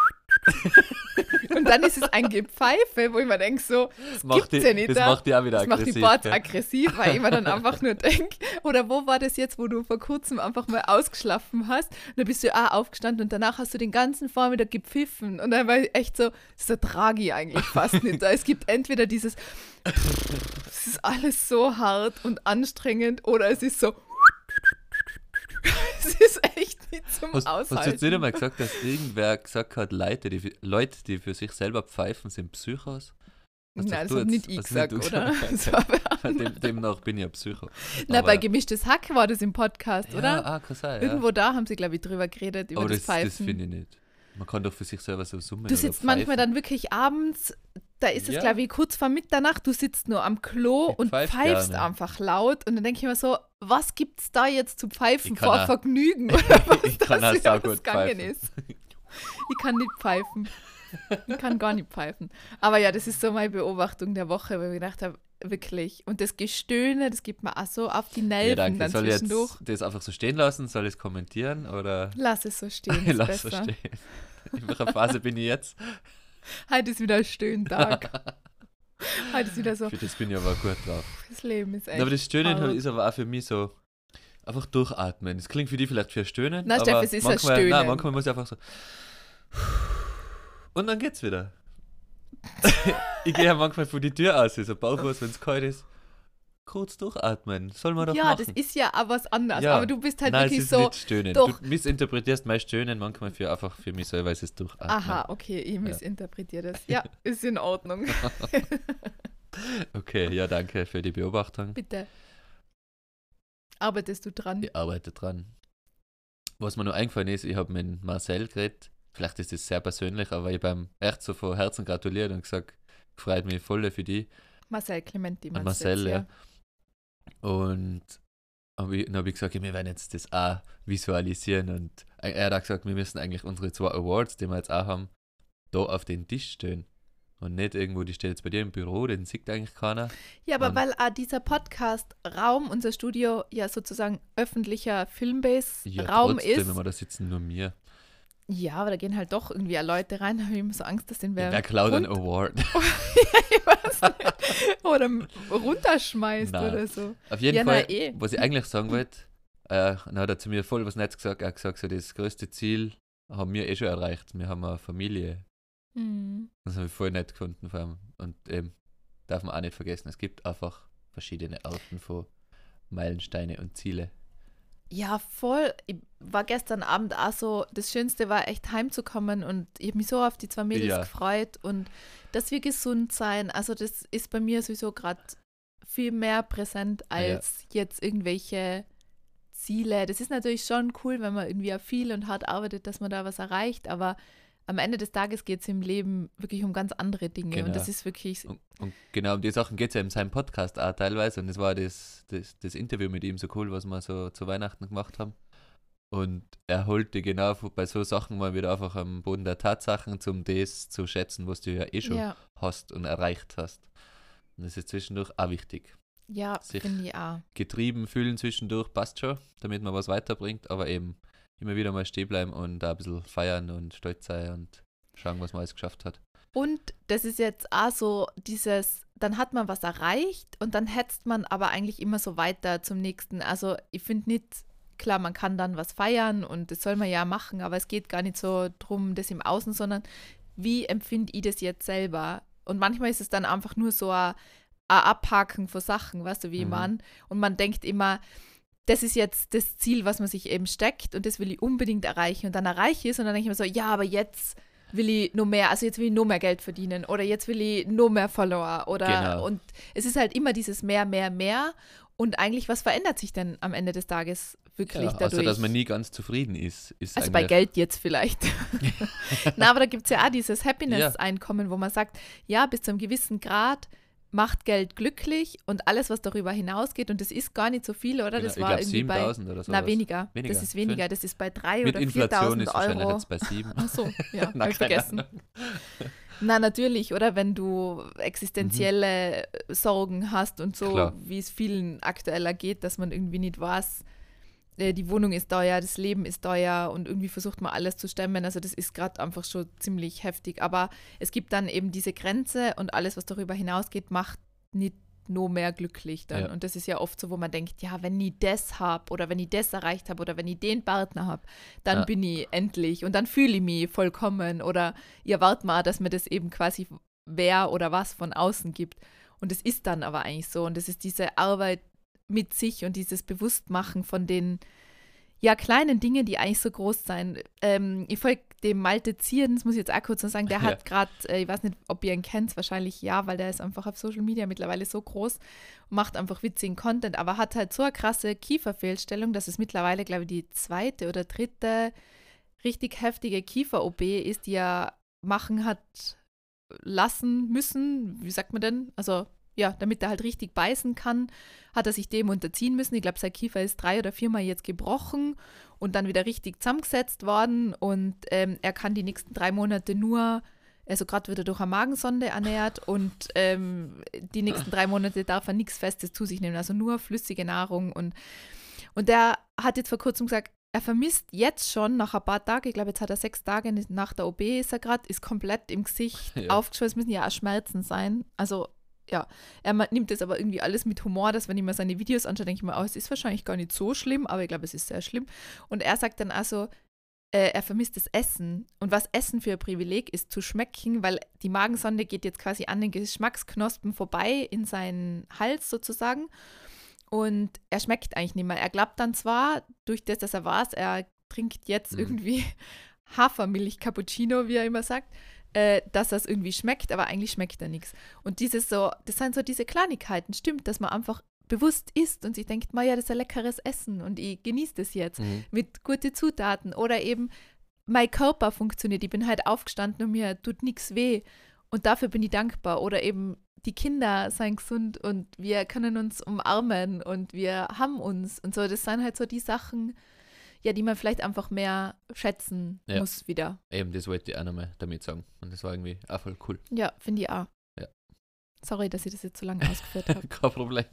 Und dann ist es ein Gepfeife, wo ich mir denke, so, das macht gibt's die, ja nicht. das da. macht die auch wieder Das macht die aggressiv. Bart gell? aggressiv, weil ich mir dann einfach nur denke, oder wo war das jetzt, wo du vor kurzem einfach mal ausgeschlafen hast und dann bist du auch aufgestanden und danach hast du den ganzen Vormittag gepfiffen und dann war ich echt so, so tragi eigentlich fast nicht da. Es gibt entweder dieses, es ist alles so hart und anstrengend oder es ist so, es ist echt nicht zum Hast, hast du jetzt Aushalten. nicht einmal gesagt, dass irgendwer gesagt hat, Leute, die, für- Leute, die für sich selber pfeifen, sind Psychos? Hast Nein, du das hat jetzt- nicht ich hast gesagt, du oder? gesagt? Das war wer Dem, anderes. demnach bin ich ein Psycho. Na, Aber- bei Gemischtes Hack war das im Podcast, Ja, oder? ah, kann sein, Irgendwo da haben sie, glaube ich, drüber geredet, über Aber das das, das Pfeifen. finde ich nicht. Man kann doch für sich selber so summen. Du oder sitzt manchmal pfeifen. dann wirklich abends da ist es, Ja. glaube ich, kurz vor Mitternacht, du sitzt nur am Klo Ich und pfeif pfeifst gerne. einfach laut und dann denke ich mir so, was gibt's da jetzt zu pfeifen Ich kann vor auch- Vergnügen oder was Ich kann das auch wieder saugut gegangen pfeifen. ist. Ich kann nicht pfeifen. Ich kann gar nicht pfeifen. Aber ja, das ist so meine Beobachtung der Woche, weil ich gedacht habe, wirklich. Und das Gestöhne, das gibt mir auch so auf die Nerven Ja, danke. dann Soll ich zwischendurch. jetzt das einfach so stehen lassen? Soll ich es kommentieren? Oder Lass es so stehen, ist lass es besser. stehen? In welcher Phase bin ich jetzt? Heute ist wieder ein Stöhntag. Heute ist wieder so, Für das bin ich aber gut drauf. das Leben ist echt Aber das Stöhnen hart. ist aber auch für mich so einfach durchatmen. Das klingt für dich vielleicht für ein Stöhnen. Nein, aber Steff, es ist ein manchmal, Stöhnen. Nein, manchmal muss ich einfach so. Und dann geht's wieder. Ich gehe ja manchmal vor die Tür aus, so Bauchwurst, wenn es kalt ist. Kurz durchatmen. Soll man doch Ja, machen. das ist ja auch was anderes. Ja. Aber du bist halt Nein, wirklich es ist so, nicht Stöhnen. doch. Du missinterpretierst mein Stöhnen manchmal für einfach für mich selber, es ist Durchatmen. aha, okay, ich missinterpretiere das. Ja, ist in Ordnung. Okay, ja, danke für die Beobachtung. Bitte. Arbeitest du dran? Ich arbeite dran. Was mir noch eingefallen ist, ich habe mit Marcel geredet. Vielleicht ist das sehr persönlich, aber ich beim echt so von Herzen gratuliert und gesagt, freut mich voll für die. Marcel Clementi, An meinst du Marcel, jetzt, ja. Und hab ich, dann habe ich gesagt, ja, wir werden jetzt das auch visualisieren. Und er hat auch gesagt, wir müssen eigentlich unsere zwei Awards, die wir jetzt auch haben, da auf den Tisch stellen. Und nicht irgendwo, die steht jetzt bei dir im Büro, den sieht eigentlich keiner. Ja, aber Und- weil auch dieser Podcast-Raum, unser Studio, ja sozusagen öffentlicher Ja, Filmbase-Raum trotzdem, ist. aber da sitzen nur mir. Ja, aber da gehen halt doch irgendwie auch Leute rein, da habe ich immer so Angst, dass den wer Wer klaut einen rund- Award? ich weiß nicht. Oder m- runterschmeißt Nein. oder so. Auf jeden Ja, na, Fall, eh. was ich eigentlich sagen wollte, äh, dann hat er zu mir voll was Nettes gesagt. Er hat gesagt, so das größte Ziel haben wir eh schon erreicht. Wir haben eine Familie. Hm. Das habe ich voll nett gefunden. Vor allem. Und eben, darf man auch nicht vergessen, es gibt einfach verschiedene Arten von Meilensteine und Ziele. Ja, voll. Ich war gestern Abend auch so, das Schönste war echt heimzukommen und ich habe mich so auf die zwei Mädels Ja. gefreut und dass wir gesund sein. Also das ist bei mir sowieso gerade viel mehr präsent als jetzt irgendwelche Ziele. Das ist natürlich schon cool, wenn man irgendwie auch viel und hart arbeitet, dass man da was erreicht, aber am Ende des Tages geht es im Leben wirklich um ganz andere Dinge Genau. und das ist wirklich, Und, und genau um die Sachen geht es ja in seinem Podcast auch teilweise. Und das war das, das, das Interview mit ihm so cool, was wir so zu Weihnachten gemacht haben. Und er holt dich genau bei so Sachen mal wieder einfach am Boden der Tatsachen, um das zu schätzen, was du ja eh schon ja, hast und erreicht hast. Und das ist zwischendurch auch wichtig. ja, Sich- finde ich auch. Getrieben fühlen zwischendurch passt schon, damit man was weiterbringt, aber eben immer wieder mal stehen bleiben und da ein bisschen feiern und stolz sein und schauen, was man alles geschafft hat. Und das ist jetzt auch so dieses, dann hat man was erreicht und dann hetzt man aber eigentlich immer so weiter zum nächsten. Also ich finde nicht, klar, man kann dann was feiern und das soll man ja machen, aber es geht gar nicht so drum, das im Außen, sondern wie empfinde ich das jetzt selber? Und manchmal ist es dann einfach nur so ein, ein Abhaken von Sachen, weißt du, wie ich Mhm. meine? Und man denkt immer, das ist jetzt das Ziel, was man sich eben steckt und das will ich unbedingt erreichen. Und dann erreiche ich es und dann denke ich mir so, ja, aber jetzt will ich nur mehr, also jetzt will ich nur mehr Geld verdienen oder jetzt will ich nur mehr Follower oder Genau. und es ist halt immer dieses mehr, mehr, mehr und eigentlich, was verändert sich denn am Ende des Tages wirklich Ja, dadurch? außer, dass man nie ganz zufrieden ist. ist Also bei eigentlich- Geld jetzt vielleicht. Na, aber da gibt es ja auch dieses Happiness-Einkommen, wo man sagt, ja, bis zu einem gewissen Grad macht Geld glücklich und alles, was darüber hinausgeht, und das ist gar nicht so viel, oder? Genau, Das ich war glaube irgendwie bei, siebentausend oder so. na weniger. Weniger, das ist weniger, das ist bei drei Mit oder Inflation viertausend ist wahrscheinlich Euro. jetzt bei sieben. Ach so, ja, Na, hab ich keine vergessen. Ahnung. Na, natürlich, oder? Wenn du existenzielle Sorgen hast und so, Klar. wie es vielen aktueller geht, dass man irgendwie nicht weiß, äh, die Wohnung ist teuer, das Leben ist teuer und irgendwie versucht man alles zu stemmen. Also das ist gerade einfach schon ziemlich heftig. Aber es gibt dann eben diese Grenze und alles, was darüber hinausgeht, macht nicht nur mehr glücklich dann. Ja. Und das ist ja oft so, wo man denkt, ja, wenn ich das habe oder wenn ich das erreicht habe oder wenn ich den Partner habe, dann Ja. bin ich endlich und dann fühle ich mich vollkommen oder ihr erwartet mal, dass mir das eben quasi wer oder was von außen gibt. Und es ist dann aber eigentlich so. Und es ist diese Arbeit mit sich und dieses Bewusstmachen von den ja, kleinen Dinge, die eigentlich so groß sein. Ähm, ich folge dem Malte Zieren, das muss ich jetzt auch kurz noch sagen, der Ja. hat gerade, äh, ich weiß nicht, ob ihr ihn kennt, wahrscheinlich ja, weil der ist einfach auf Social Media mittlerweile so groß und macht einfach witzigen Content, aber hat halt so eine krasse Kieferfehlstellung, dass es mittlerweile, glaube ich, die zweite oder dritte richtig heftige Kiefer-O P ist, die er machen hat lassen müssen, wie sagt man denn, also ja, damit er halt richtig beißen kann, hat er sich dem unterziehen müssen. Ich glaube, sein Kiefer ist drei oder viermal jetzt gebrochen und dann wieder richtig zusammengesetzt worden und ähm, er kann die nächsten drei Monate nur, also gerade wird er durch eine Magensonde ernährt und ähm, die nächsten drei Monate darf er nichts Festes zu sich nehmen, also nur flüssige Nahrung und, und der hat jetzt vor kurzem gesagt, er vermisst jetzt schon nach ein paar Tagen, ich glaube, jetzt hat er sechs Tage nach der O B ist er gerade, ist komplett im Gesicht ja. aufgeschossen, es müssen ja auch Schmerzen sein, also ja, er nimmt das aber irgendwie alles mit Humor, dass wenn ich mir seine Videos anschaue, denke ich mir, oh, es ist wahrscheinlich gar nicht so schlimm, aber ich glaube, es ist sehr schlimm. Und er sagt dann also, äh, er vermisst das Essen. Und was Essen für ein Privileg ist, zu schmecken, weil die Magensonde geht jetzt quasi an den Geschmacksknospen vorbei in seinen Hals sozusagen. Und er schmeckt eigentlich nicht mehr. Er glaubt dann zwar, durch das, dass er weiß, er trinkt jetzt mhm. irgendwie Hafermilch-Cappuccino, wie er immer sagt, Äh, dass das irgendwie schmeckt, aber eigentlich schmeckt da nichts. Und dieses so, das sind so diese Kleinigkeiten, stimmt, dass man einfach bewusst isst und sich denkt, ja, das ist ein leckeres Essen und ich genieße das jetzt mhm. mit guten Zutaten oder eben mein Körper funktioniert, ich bin halt aufgestanden und mir tut nichts weh und dafür bin ich dankbar oder eben die Kinder sind gesund und wir können uns umarmen und wir haben uns und so, das sind halt so die Sachen, ja, die man vielleicht einfach mehr schätzen ja. muss wieder. Eben, das wollte ich auch nochmal damit sagen. Und das war irgendwie auch voll cool. Ja, finde ich auch. Ja. Sorry, dass ich das jetzt so lange ausgeführt habe. Kein Problem.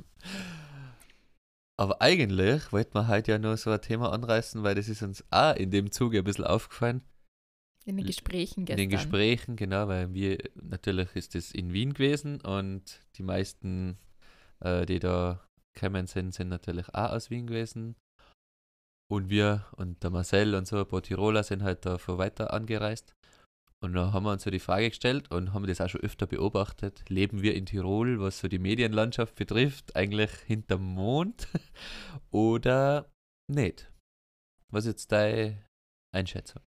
Aber eigentlich wollten wir heute ja noch so ein Thema anreißen, weil das ist uns auch in dem Zuge ein bisschen aufgefallen. In den Gesprächen gestern. In den Gesprächen, genau, weil wir, natürlich ist das in Wien gewesen und die meisten, äh, die da gekommen sind, sind natürlich auch aus Wien gewesen. Und wir und der Marcel und so ein paar Tiroler sind halt da von weiter angereist. Und dann haben wir uns so die Frage gestellt und haben das auch schon öfter beobachtet. Leben wir in Tirol, was so die Medienlandschaft betrifft, eigentlich hinterm Mond oder nicht? Was ist jetzt deine Einschätzung?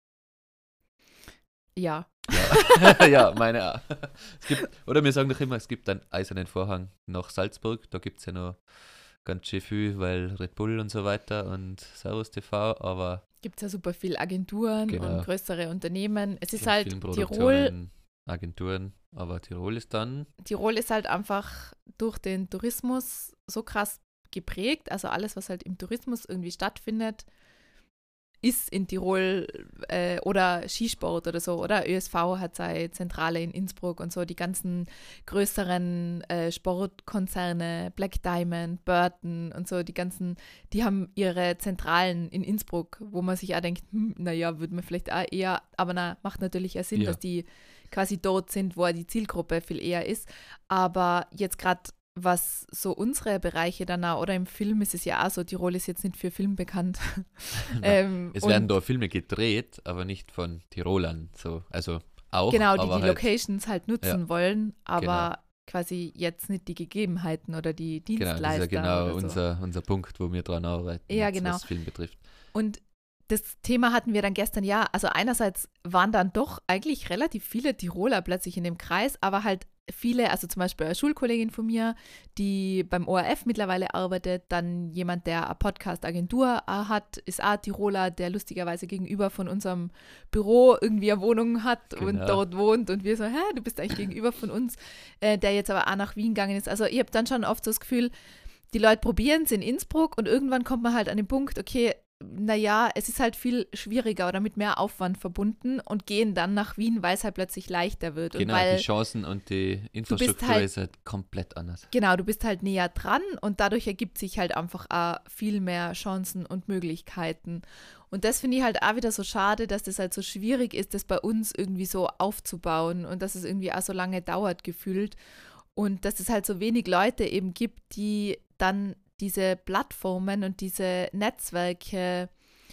Ja. Ja, ja meine auch. Es gibt, oder wir sagen doch immer, es gibt einen eisernen Vorhang nach Salzburg. Da gibt es ja noch ganz schön viel, weil Red Bull und so weiter und Servus T V, aber gibt es ja super viele Agenturen genau. und größere Unternehmen. Es ist ja, halt Tirol. Agenturen, aber Tirol ist dann. Tirol ist halt einfach durch den Tourismus so krass geprägt. Also alles, was halt im Tourismus irgendwie stattfindet, ist in Tirol äh, oder Skisport oder so, oder Ö S V hat seine Zentrale in Innsbruck und so, die ganzen größeren äh, Sportkonzerne, Black Diamond, Burton und so, die ganzen, die haben ihre Zentralen in Innsbruck, wo man sich auch denkt, hm, naja, würde man vielleicht auch eher, aber na, macht natürlich auch Sinn, ja. dass die quasi dort sind, wo die Zielgruppe viel eher ist, aber jetzt gerade was so unsere Bereiche dann auch, oder im Film ist es ja auch so, Tirol ist jetzt nicht für Film bekannt. ähm, es werden da Filme gedreht, aber nicht von Tirolern, so, also auch. Genau, die aber die halt, Locations halt nutzen ja, wollen, aber genau. quasi jetzt nicht die Gegebenheiten oder die Dienstleister. Genau, das ist ja genau oder so. unser, unser Punkt, wo wir dran arbeiten, ja, jetzt, genau. was Film betrifft. Und das Thema hatten wir dann gestern, ja, also einerseits waren dann doch eigentlich relativ viele Tiroler plötzlich in dem Kreis, aber halt viele, also zum Beispiel eine Schulkollegin von mir, die beim O R F mittlerweile arbeitet, dann jemand, der eine Podcast-Agentur hat, ist auch Tiroler, der lustigerweise gegenüber von unserem Büro irgendwie eine Wohnung hat genau. und dort wohnt und wir so, hä, du bist eigentlich gegenüber von uns, äh, der jetzt aber auch nach Wien gegangen ist. Also ich habe dann schon oft so das Gefühl, die Leute probieren es in Innsbruck und irgendwann kommt man halt an den Punkt, okay, naja, es ist halt viel schwieriger oder mit mehr Aufwand verbunden und gehen dann nach Wien, weil es halt plötzlich leichter wird. Genau, und weil die Chancen und die Infrastruktur halt, ist halt komplett anders. Genau, du bist halt näher dran und dadurch ergibt sich halt einfach auch viel mehr Chancen und Möglichkeiten. Und das finde ich halt auch wieder so schade, dass das halt so schwierig ist, das bei uns irgendwie so aufzubauen und dass es irgendwie auch so lange dauert gefühlt und dass es halt so wenig Leute eben gibt, die dann diese Plattformen und diese Netzwerke,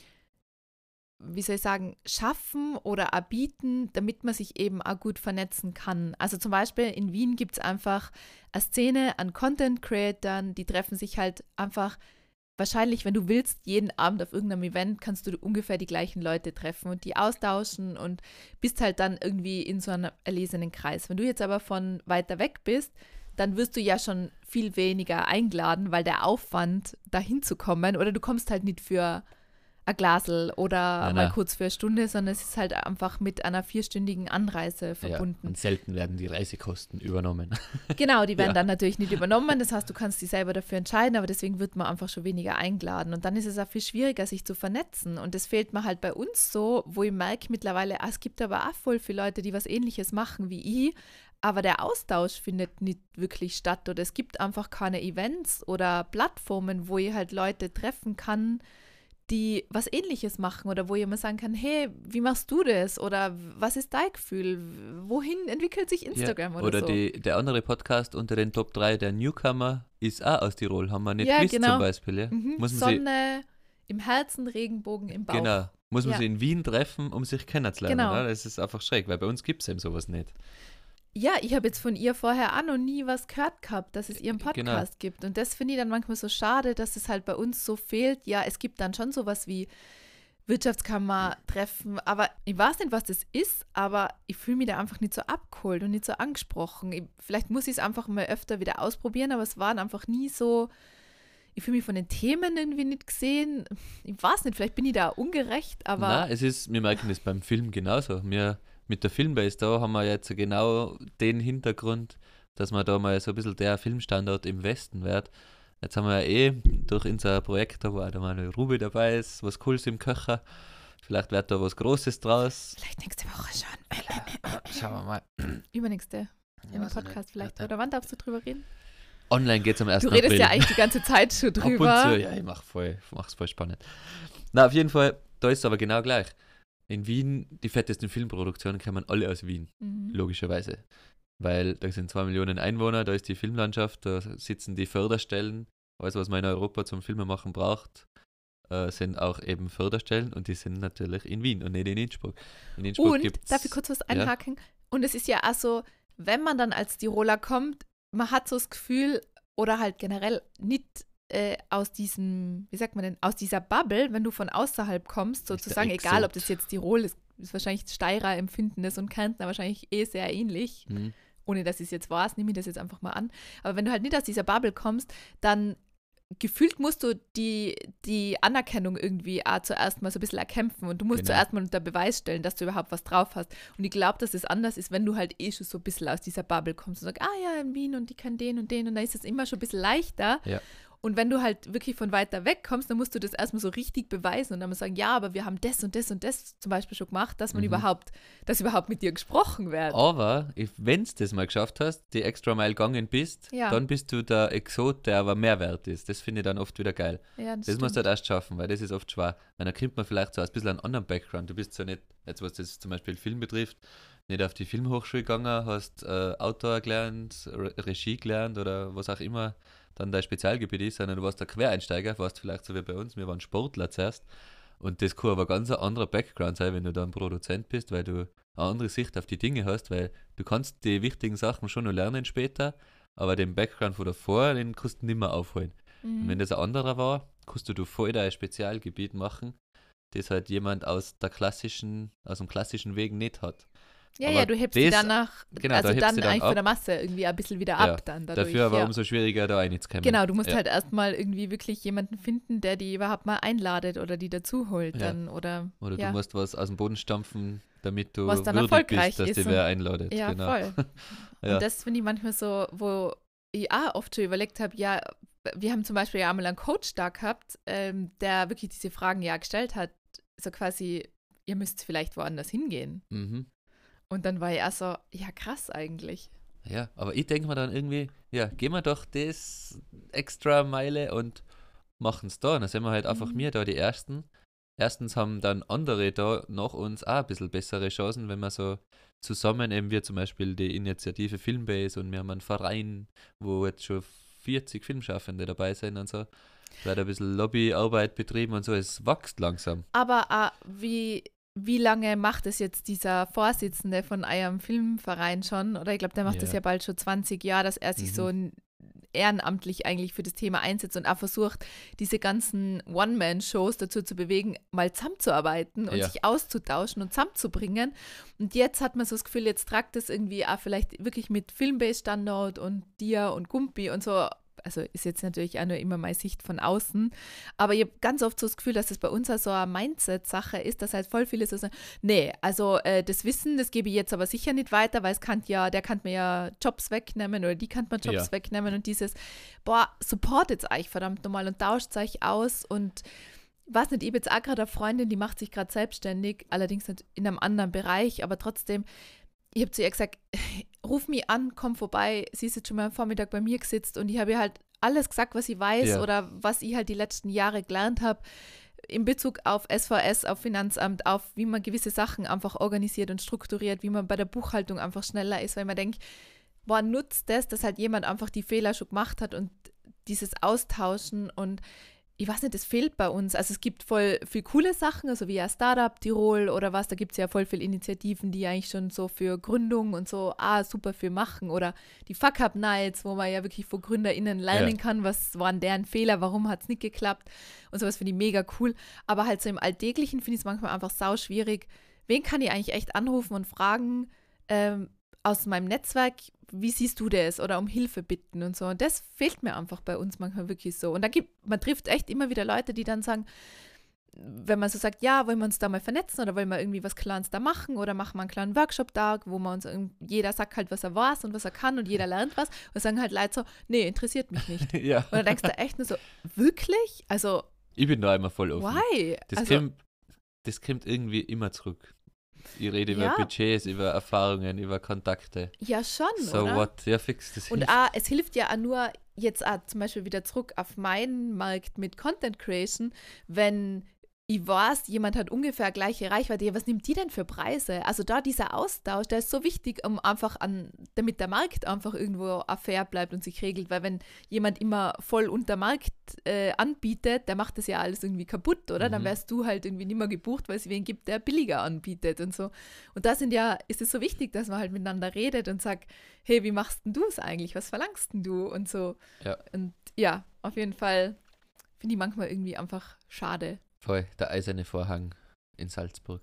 wie soll ich sagen, schaffen oder erbieten, damit man sich eben auch gut vernetzen kann. Also zum Beispiel in Wien gibt es einfach eine Szene an Content-Creatern, die treffen sich halt einfach, wahrscheinlich, wenn du willst, jeden Abend auf irgendeinem Event kannst du ungefähr die gleichen Leute treffen und die austauschen und bist halt dann irgendwie in so einem erlesenen Kreis. Wenn du jetzt aber von weiter weg bist, dann wirst du ja schon viel weniger eingeladen, weil der Aufwand, dahin zu kommen, oder du kommst halt nicht für ein Glasl oder Nein, mal nein. kurz für eine Stunde, sondern es ist halt einfach mit einer vierstündigen Anreise Ja, verbunden. und selten werden die Reisekosten übernommen. Genau, die werden Ja. dann natürlich nicht übernommen. Das heißt, du kannst dich selber dafür entscheiden, aber deswegen wird man einfach schon weniger eingeladen. Und dann ist es auch viel schwieriger, sich zu vernetzen. Und das fehlt mir halt bei uns so, wo ich merke mittlerweile, ah, es gibt aber auch voll viele Leute, die was Ähnliches machen wie ich. Aber der Austausch findet nicht wirklich statt. Oder es gibt einfach keine Events oder Plattformen, wo ich halt Leute treffen kann, die was Ähnliches machen oder wo jemand sagen kann, hey, wie machst du das? Oder was ist dein Gefühl? Wohin entwickelt sich Instagram Ja, oder, oder so? die, der andere Podcast unter den Top drei, der Newcomer, ist auch aus Tirol. Haben wir nicht Ja, gewusst genau. zum Beispiel. Ja? Mhm. Muss man sie, Sonne im Herzen, Regenbogen im Bauch. genau, muss man Ja. sie in Wien treffen, um sich kennenzulernen. Genau. Oder? Das ist einfach schräg, weil bei uns gibt es eben sowas nicht. Ja, ich habe jetzt von ihr vorher auch noch nie was gehört gehabt, dass es ihren Genau. Podcast gibt. Und das finde ich dann manchmal so schade, dass es halt bei uns so fehlt. Ja, es gibt dann schon sowas wie Wirtschaftskammer-Treffen, aber ich weiß nicht, was das ist, aber ich fühle mich da einfach nicht so abgeholt und nicht so angesprochen. Ich, vielleicht muss ich es einfach mal öfter wieder ausprobieren, aber es waren einfach nie so, ich fühle mich von den Themen irgendwie nicht gesehen. Ich weiß nicht, vielleicht bin ich da ungerecht, aber Nein, es ist, wir merken das beim Film genauso. Wir mit der Filmbase da haben wir jetzt genau den Hintergrund, dass man da mal so ein bisschen der Filmstandort im Westen wird. Jetzt haben wir ja eh durch unser Projekt, da wo auch der Manuel Rubi dabei ist, was Cooles im Köcher. Vielleicht wird da was Großes draus. vielleicht nächste Woche schon. Schauen wir mal. Übernächste. Ja, Im weiß ich Podcast nicht. vielleicht. Ja, ja. Oder wann darfst du drüber reden? Online geht es am ersten Du redest April. ja eigentlich die ganze Zeit schon Ab drüber. und zu, ja, ich mach voll, mach's voll spannend. Na, auf jeden Fall, da ist es aber genau gleich. In Wien, die fettesten Filmproduktionen kommen alle aus Wien, Mhm. logischerweise. Weil da sind zwei Millionen Einwohner, da ist die Filmlandschaft, da sitzen die Förderstellen. Alles, was man in Europa zum Filmemachen braucht, äh, sind auch eben Förderstellen und die sind natürlich in Wien und nicht in Innsbruck. In Innsbruck Und, gibt's, darf ich kurz was ja. einhaken? Und es ist ja auch so, wenn man dann als Tiroler kommt, man hat so das Gefühl, oder halt generell nicht äh, aus diesem, wie sagt man denn, aus dieser Bubble, wenn du von außerhalb kommst, Das ist der sozusagen, egal ob Exot. das jetzt Tirol ist, ist wahrscheinlich Steirer empfinden das und Kärntner wahrscheinlich eh sehr ähnlich, Hm. ohne dass ich es jetzt weiß, nehme ich das jetzt einfach mal an. Aber wenn du halt nicht aus dieser Bubble kommst, dann gefühlt musst du die, die Anerkennung irgendwie auch zuerst mal so ein bisschen erkämpfen und du musst Genau. zuerst mal unter Beweis stellen, dass du überhaupt was drauf hast. Und ich glaube, dass es anders ist, wenn du halt eh schon so ein bisschen aus dieser Bubble kommst und sagst, ah ja, in Wien und die kann den und den und dann ist es immer schon ein bisschen leichter. Ja. Und wenn du halt wirklich von weiter weg kommst, dann musst du das erstmal so richtig beweisen und dann mal sagen, ja, aber wir haben das und das und das zum Beispiel schon gemacht, dass man Mhm. überhaupt, dass überhaupt mit dir gesprochen wird. Aber wenn du das mal geschafft hast, die extra Mile gegangen bist, Ja. dann bist du der Exot, der aber mehr wert ist. Das finde ich dann oft wieder geil. Ja, Das musst du halt erst schaffen, weil das ist oft schwer. Weil dann kriegt man vielleicht so ein bisschen einen anderen Background. Du bist so nicht, jetzt was das zum Beispiel Film betrifft, nicht auf die Filmhochschule gegangen, hast äh, Autor gelernt, Re Regie gelernt oder was auch immer dann dein Spezialgebiet ist, sondern du warst der Quereinsteiger, warst vielleicht so wie bei uns, wir waren Sportler zuerst. Und das kann aber ganz ein anderer Background sein, wenn du dann Produzent bist, weil du eine andere Sicht auf die Dinge hast, weil du kannst die wichtigen Sachen schon noch lernen später, aber den Background von davor, den kannst du nicht mehr aufholen. Mhm. Und wenn das ein anderer war, kannst du, du voll dein Spezialgebiet machen, das halt jemand aus der klassischen, aus dem klassischen Weg nicht hat. Ja, Aber ja, du hebst die das- danach, genau, da also hebst dann, du dann eigentlich ab. von der Masse irgendwie ein bisschen wieder Ja, ab dann dadurch. Dafür aber ja. umso schwieriger da reinzukommen. Genau, du musst ja. halt erstmal irgendwie wirklich jemanden finden, der die überhaupt mal einladet oder die dazu holt Ja. dann oder, Oder ja. du musst was aus dem Boden stampfen, damit du Was dann würdig erfolgreich bist, dass ist dir und- wer einladet. Ja, genau. voll. Ja. Und das finde ich manchmal so, wo ich auch oft schon überlegt habe, ja, wir haben zum Beispiel ja einmal einen Coach da gehabt, ähm, der wirklich diese Fragen ja gestellt hat, so quasi, ihr müsst vielleicht woanders hingehen. Mhm. Und dann war ich auch so, ja krass eigentlich. Ja, aber ich denke mir dann irgendwie, ja, gehen wir doch das extra Meile und machen es da. Und dann sind wir halt einfach Mhm. wir da die Ersten. Erstens haben dann andere da nach uns auch ein bisschen bessere Chancen, wenn wir so zusammen, eben wir zum Beispiel die Initiative Filmbase und wir haben einen Verein, wo jetzt schon vierzig Filmschaffende dabei sind und so. Da wird ein bisschen Lobbyarbeit betrieben und so, es wächst langsam. Aber äh, wie, wie lange macht es jetzt dieser Vorsitzende von eurem Filmverein schon? Oder ich glaube, der macht Ja. das ja bald schon zwanzig Jahre, dass er sich Mhm. so n- ehrenamtlich eigentlich für das Thema einsetzt und auch versucht, diese ganzen One-Man-Shows dazu zu bewegen, mal zusammenzuarbeiten und Ja. sich auszutauschen und zusammenzubringen. Und jetzt hat man so das Gefühl, jetzt tragt es irgendwie auch vielleicht wirklich mit Filmbase-Standort und dir und Gumpi und so, also ist jetzt natürlich auch nur immer meine Sicht von außen, aber ich habe ganz oft so das Gefühl, dass das bei uns auch so eine Mindset-Sache ist, dass halt voll viele so sagen, nee, also äh, das Wissen, das gebe ich jetzt aber sicher nicht weiter, weil es kann ja, der kann mir ja Jobs wegnehmen oder die kann mir Jobs Ja. wegnehmen und dieses, boah, supportet euch verdammt nochmal und tauscht euch aus und weiß nicht, ich habe jetzt auch gerade eine Freundin, die macht sich gerade selbstständig, allerdings nicht in einem anderen Bereich, aber trotzdem, ich habe zu ihr gesagt, ruf mich an, komm vorbei, sie ist jetzt schon mal am Vormittag bei mir gesetzt und ich habe ihr halt alles gesagt, was ich weiß Ja. oder was ich halt die letzten Jahre gelernt habe in Bezug auf S V S, auf Finanzamt, auf wie man gewisse Sachen einfach organisiert und strukturiert, wie man bei der Buchhaltung einfach schneller ist, weil man denkt, boah, nutzt das, dass halt jemand einfach die Fehler schon gemacht hat und dieses Austauschen und ich weiß nicht, das fehlt bei uns. Also es gibt voll viel coole Sachen, also wie ja Startup Tirol oder was, da gibt es ja voll viele Initiativen, die eigentlich schon so für Gründung und so ah, super viel machen. Oder die Fuck-Up-Nights, wo man ja wirklich von GründerInnen lernen Ja. kann, was waren deren Fehler, warum hat es nicht geklappt und sowas finde ich mega cool. Aber halt so im Alltäglichen finde ich es manchmal einfach sau schwierig. Wen kann ich eigentlich echt anrufen und fragen, ähm, aus meinem Netzwerk, wie siehst du das? Oder um Hilfe bitten und so. Und das fehlt mir einfach bei uns manchmal wirklich so. Und da gibt, man trifft echt immer wieder Leute, die dann sagen, wenn man so sagt, ja, wollen wir uns da mal vernetzen oder wollen wir irgendwie was Kleines da machen oder machen wir einen kleinen Workshop-Tag, wo man uns, irgend- jeder sagt halt, was er weiß und was er kann und jeder lernt was. Und sagen halt Leute so, nee, interessiert mich nicht. Ja. Und dann denkst du echt nur so, wirklich? Also, Ich bin da immer voll offen. why? Das, also, kommt, das kommt irgendwie immer zurück. Ich rede über Ja. Budgets, über Erfahrungen, über Kontakte. ja schon, So oder? what? Ja, fix. Das Und hilft. auch, es hilft ja auch nur jetzt auch zum Beispiel wieder zurück auf meinen Markt mit Content Creation, wenn ich weiß, jemand hat ungefähr gleiche Reichweite, ja, was nimmt die denn für Preise? Also da dieser Austausch, der ist so wichtig, um einfach an, damit der Markt einfach irgendwo fair bleibt und sich regelt, weil wenn jemand immer voll unter Markt äh, anbietet, der macht das ja alles irgendwie kaputt, oder? Dann Mhm. wärst du halt irgendwie nicht mehr gebucht, weil es wen gibt, der billiger anbietet und so. Und da sind ja, ist es so wichtig, dass man halt miteinander redet und sagt, hey, wie machst denn du es eigentlich? Was verlangst denn du? Und so. Ja. Und ja, auf jeden Fall finde ich manchmal irgendwie einfach schade. Voll, der eiserne Vorhang in Salzburg.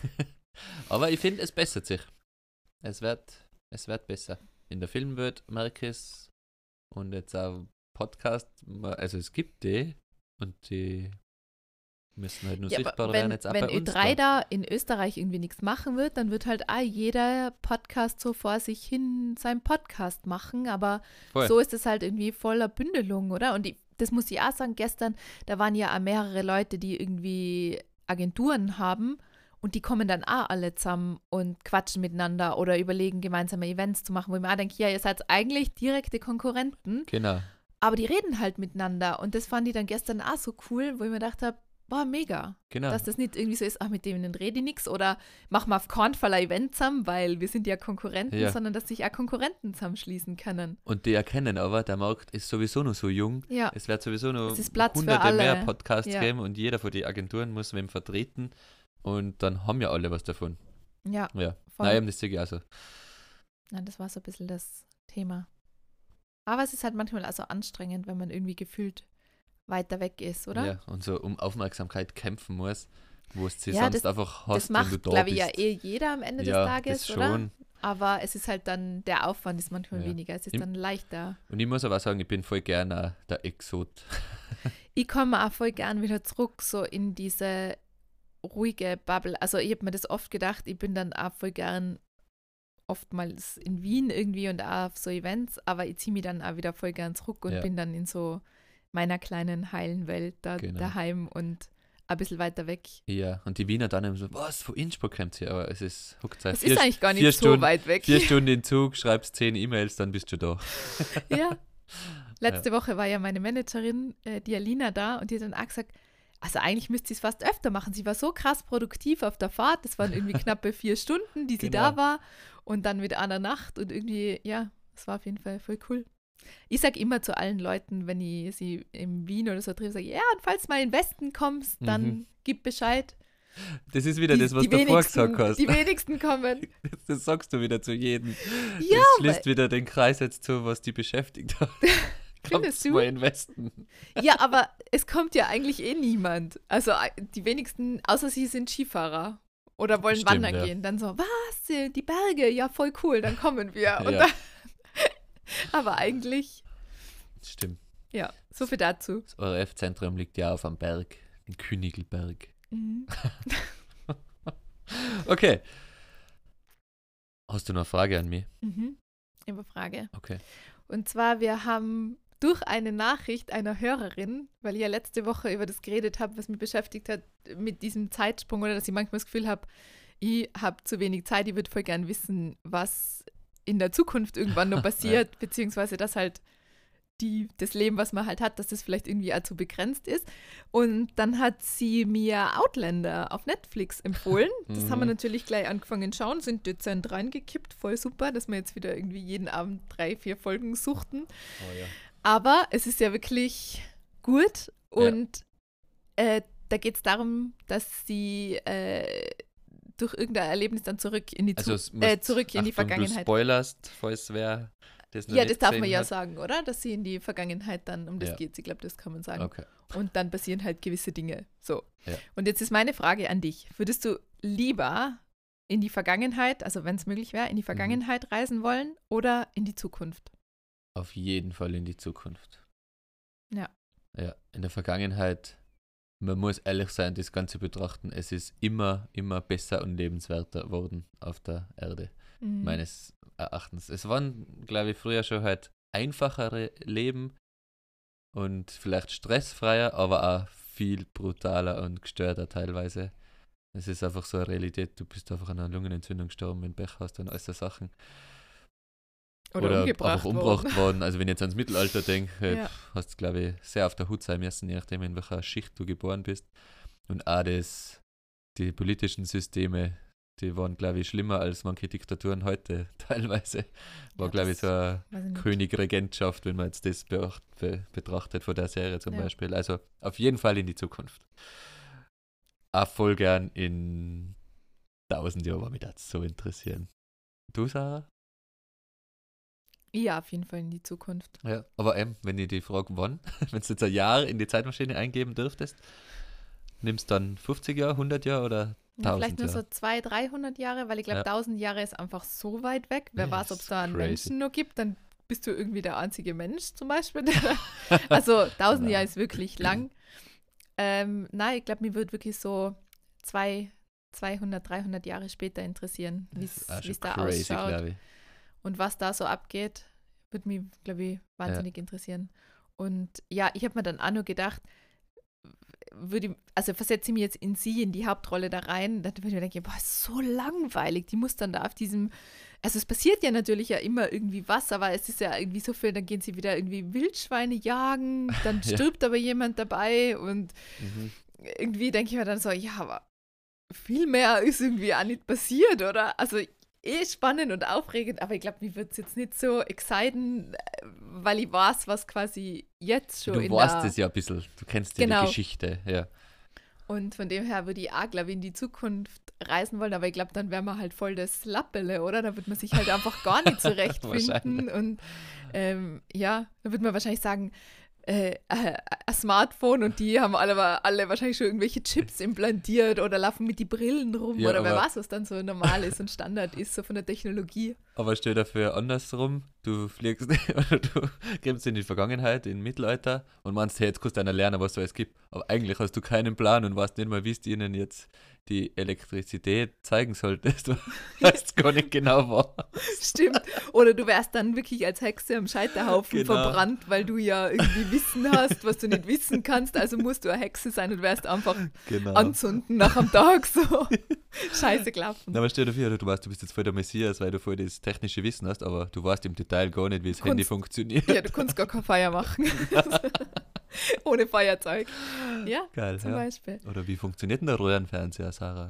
Aber ich finde, es bessert sich. Es wird, es wird besser. In der Filmwelt merke ich es und jetzt auch Podcast, also es gibt die und die müssen halt nur Ja, sichtbar aber werden wenn, jetzt auch wenn bei uns. Ö drei da. da in Österreich irgendwie nichts machen wird, dann wird halt auch jeder Podcast so vor sich hin seinen Podcast machen, aber Voll. so ist es halt irgendwie voller Bündelung, oder? Und die, das muss ich auch sagen, gestern, da waren ja auch mehrere Leute, die irgendwie Agenturen haben und die kommen dann auch alle zusammen und quatschen miteinander oder überlegen, gemeinsame Events zu machen, wo ich mir auch denke, ja, ihr seid eigentlich direkte Konkurrenten, Genau. aber die reden halt miteinander und das fand ich dann gestern auch so cool, wo ich mir gedacht habe, boah, mega. Genau. Dass das nicht irgendwie so ist, ach, mit denen rede ich nichts oder machen wir auf keinen Fall ein Event zusammen, weil wir sind ja Konkurrenten, Ja. sondern dass sich auch Konkurrenten zusammenschließen können. Und die erkennen aber, der Markt ist sowieso noch so jung. Ja, Es wird sowieso noch Es ist Platz für hunderte alle. mehr Podcasts Ja. geben und jeder von den Agenturen muss wem vertreten und dann haben ja alle was davon. ja, Ja, voll. nein, das sehe ich auch so. Ja, das war so ein bisschen das Thema. Aber es ist halt manchmal auch so anstrengend, wenn man irgendwie gefühlt weiter weg ist, oder? Ja, und so um Aufmerksamkeit kämpfen muss, wo es sie Ja, sonst einfach hast, Das macht, wenn du da glaube ich, bist. ja eh jeder am Ende Ja, des Tages, das oder? schon. Aber es ist halt dann, der Aufwand ist manchmal Ja. weniger, es ist Im- dann leichter. Und ich muss aber auch sagen, ich bin voll gerne der Exot. Ich komme auch voll gern wieder zurück, so in diese ruhige Bubble. Also ich habe mir das oft gedacht, ich bin dann auch voll gern oftmals in Wien irgendwie und auch auf so Events, aber ich ziehe mich dann auch wieder voll gern zurück und Ja. bin dann in so meiner kleinen heilen Welt da Genau. daheim und ein bisschen weiter weg. Ja, und die Wiener dann immer so, was, von Innsbruck kommt sie? Aber es ist, guckt Es vier, ist eigentlich gar vier nicht so Stunden- weit weg. vier Stunden in Zug, schreibst zehn E-Mails, dann bist du da. Ja. Letzte Woche war ja meine Managerin, äh, die Alina, da und die hat dann auch gesagt, also eigentlich müsste sie es fast öfter machen. Sie war so krass produktiv auf der Fahrt. Das waren irgendwie knappe vier Stunden, die sie Genau. da war. Und dann mit einer Nacht und irgendwie, ja, es war auf jeden Fall voll cool. Ich sage immer zu allen Leuten, wenn ich sie in Wien oder so treffe, sage ich, ja, und falls du mal in den Westen kommst, dann Mhm. gib Bescheid. Das ist wieder Die- das, was die du vorher wenigsten- gesagt hast. Die wenigsten kommen. Das, das sagst du wieder zu jedem. Ja, das schließt wieder den Kreis jetzt zu, was die beschäftigt hat. Findest Kommt's du? mal in den Westen. Ja, aber es kommt ja eigentlich eh niemand. Also äh, die wenigsten, außer sie sind Skifahrer oder wollen Stimmt, wandern ja. gehen. Dann so, was, äh, die Berge, ja voll cool, dann kommen wir. Und Ja. dann, aber eigentlich, Stimmt. Ja, so viel dazu. Das O R F-Zentrum liegt ja auf einem Berg, den Königelberg. Mhm. Okay. Hast du noch eine Frage an mich? Mhm. Über Frage. Okay. Und zwar, wir haben durch eine Nachricht einer Hörerin, weil ich ja letzte Woche über das geredet habe, was mich beschäftigt hat mit diesem Zeitsprung, oder dass ich manchmal das Gefühl habe, ich habe zu wenig Zeit, ich würde voll gern wissen, was in der Zukunft irgendwann noch passiert, ja. beziehungsweise dass halt die, das Leben, was man halt hat, dass das vielleicht irgendwie auch zu begrenzt ist. Und dann hat sie mir Outlander auf Netflix empfohlen. Das mhm. haben wir natürlich gleich angefangen zu schauen, sind dezent reingekippt, voll super, dass wir jetzt wieder irgendwie jeden Abend drei, vier Folgen suchten. Oh, ja. Aber es ist ja wirklich gut und ja. äh, da geht es darum, dass sie äh, durch irgendein Erlebnis dann zurück in die, also Zu- äh, zurück in die Achtung, Vergangenheit. Du spoilerst, falls wer das noch Ja, nicht das darf man gesehen ja hat. sagen, oder? Dass sie in die Vergangenheit dann, um das Ja. geht, ich glaube, das kann man sagen. Okay. Und dann passieren halt gewisse Dinge. So. Ja. Und jetzt ist meine Frage an dich. Würdest du lieber in die Vergangenheit, also wenn es möglich wäre, in die Vergangenheit mhm. reisen wollen oder in die Zukunft? Auf jeden Fall in die Zukunft. Ja. Ja, in der Vergangenheit, man muss ehrlich sein, das Ganze betrachten, es ist immer, immer besser und lebenswerter geworden auf der Erde, mhm. meines Erachtens. Es waren, glaube ich, früher schon halt einfachere Leben und vielleicht stressfreier, aber auch viel brutaler und gestörter teilweise. Es ist einfach so eine Realität, du bist einfach an einer Lungenentzündung gestorben, wenn du Pech hast und all so Sachen. Oder, Oder umgebracht einfach umgebracht worden. worden. Also wenn ich jetzt ans Mittelalter denke, Ja. hast du, glaube ich, sehr auf der Hut sein müssen, je nachdem, in welcher Schicht du geboren bist. Und auch das, die politischen Systeme, die waren, glaube ich, schlimmer als manche Diktaturen heute teilweise. War, Ja, glaube ich, so eine weiß ich nicht. Königregentschaft, wenn man jetzt das beacht, be, betrachtet von der Serie zum Ja. Beispiel. Also auf jeden Fall in die Zukunft. Auch voll gern in tausend Jahren, mich das so interessieren. Du, Sarah? Ja, auf jeden Fall in die Zukunft. Ja, aber ähm, wenn ich die Frage wann, wenn du jetzt ein Jahr in die Zeitmaschine eingeben dürftest, nimmst du dann fünfzig Jahre, hundert Jahre oder Ja, tausend vielleicht nur Jahre? so zweihundert, dreihundert Jahre, weil ich glaube, Ja. tausend Jahre ist einfach so weit weg. Wer Ja, weiß, ob es da einen crazy. Menschen noch gibt, dann bist du irgendwie der einzige Mensch zum Beispiel. Also tausend Jahre ist wirklich lang. Ähm, nein, ich glaube, mir würde wirklich so zwei, zweihundert, dreihundert Jahre später interessieren, wie Das ist auch es schon da crazy, ausschaut glaube ich. und was da so abgeht. Würde mich, glaube ich, wahnsinnig interessieren. Und ja, ich habe mir dann auch nur gedacht, würde ich, also versetze ich mich jetzt in sie, in die Hauptrolle da rein, dann würde ich mir denken, boah, ist so langweilig, die muss dann da auf diesem, also es passiert ja natürlich ja immer irgendwie was, aber es ist ja irgendwie so viel, dann gehen sie wieder irgendwie Wildschweine jagen, dann Ja. stirbt aber jemand dabei und Mhm. irgendwie denke ich mir dann so, ja, aber viel mehr ist irgendwie auch nicht passiert, oder? Also eh spannend und aufregend, aber ich glaube, mich würde es jetzt nicht so exciten, äh, weil ich weiß, was quasi jetzt schon Du in weißt der... es ja ein bisschen, du kennst ja Genau. die Geschichte. Ja. Und von dem her würde ich auch, glaube ich, in die Zukunft reisen wollen, aber ich glaube, dann wäre man halt voll das Lappele, oder? Da würde man sich halt einfach gar nicht zurechtfinden. Und ähm, ja, da würde man wahrscheinlich sagen, äh, äh, ein Smartphone und die haben alle, alle wahrscheinlich schon irgendwelche Chips implantiert oder laufen mit die Brillen rum Ja, oder wer aber- weiß, was dann so normal ist und Standard ist, so von der Technologie. Aber stell dir vor, andersrum, du fliegst oder du kommst in die Vergangenheit, in Mittelalter und meinst, hey, jetzt kannst du einer lernen, was es alles gibt. Aber eigentlich hast du keinen Plan und weißt nicht mal, wie es ihnen jetzt die Elektrizität zeigen solltest. Du weißt gar nicht genau, was. Stimmt. Oder du wärst dann wirklich als Hexe am Scheiterhaufen Genau. verbrannt, weil du ja irgendwie Wissen hast, was du nicht wissen kannst. Also musst du eine Hexe sein und wärst einfach Genau. anzünden nach am Tag so. Scheiße gelaufen. Na, aber stell dir vor, du weißt, du bist jetzt voll der Messias, weil du voll das technische Wissen hast, aber du weißt im Detail gar nicht, wie das Du Handy kannst- funktioniert. Ja, du kannst gar kein Feuer machen. Ohne Feuerzeug. Ja, Geil, zum ja. Beispiel. Oder wie funktioniert denn der Röhrenfernseher, Sarah?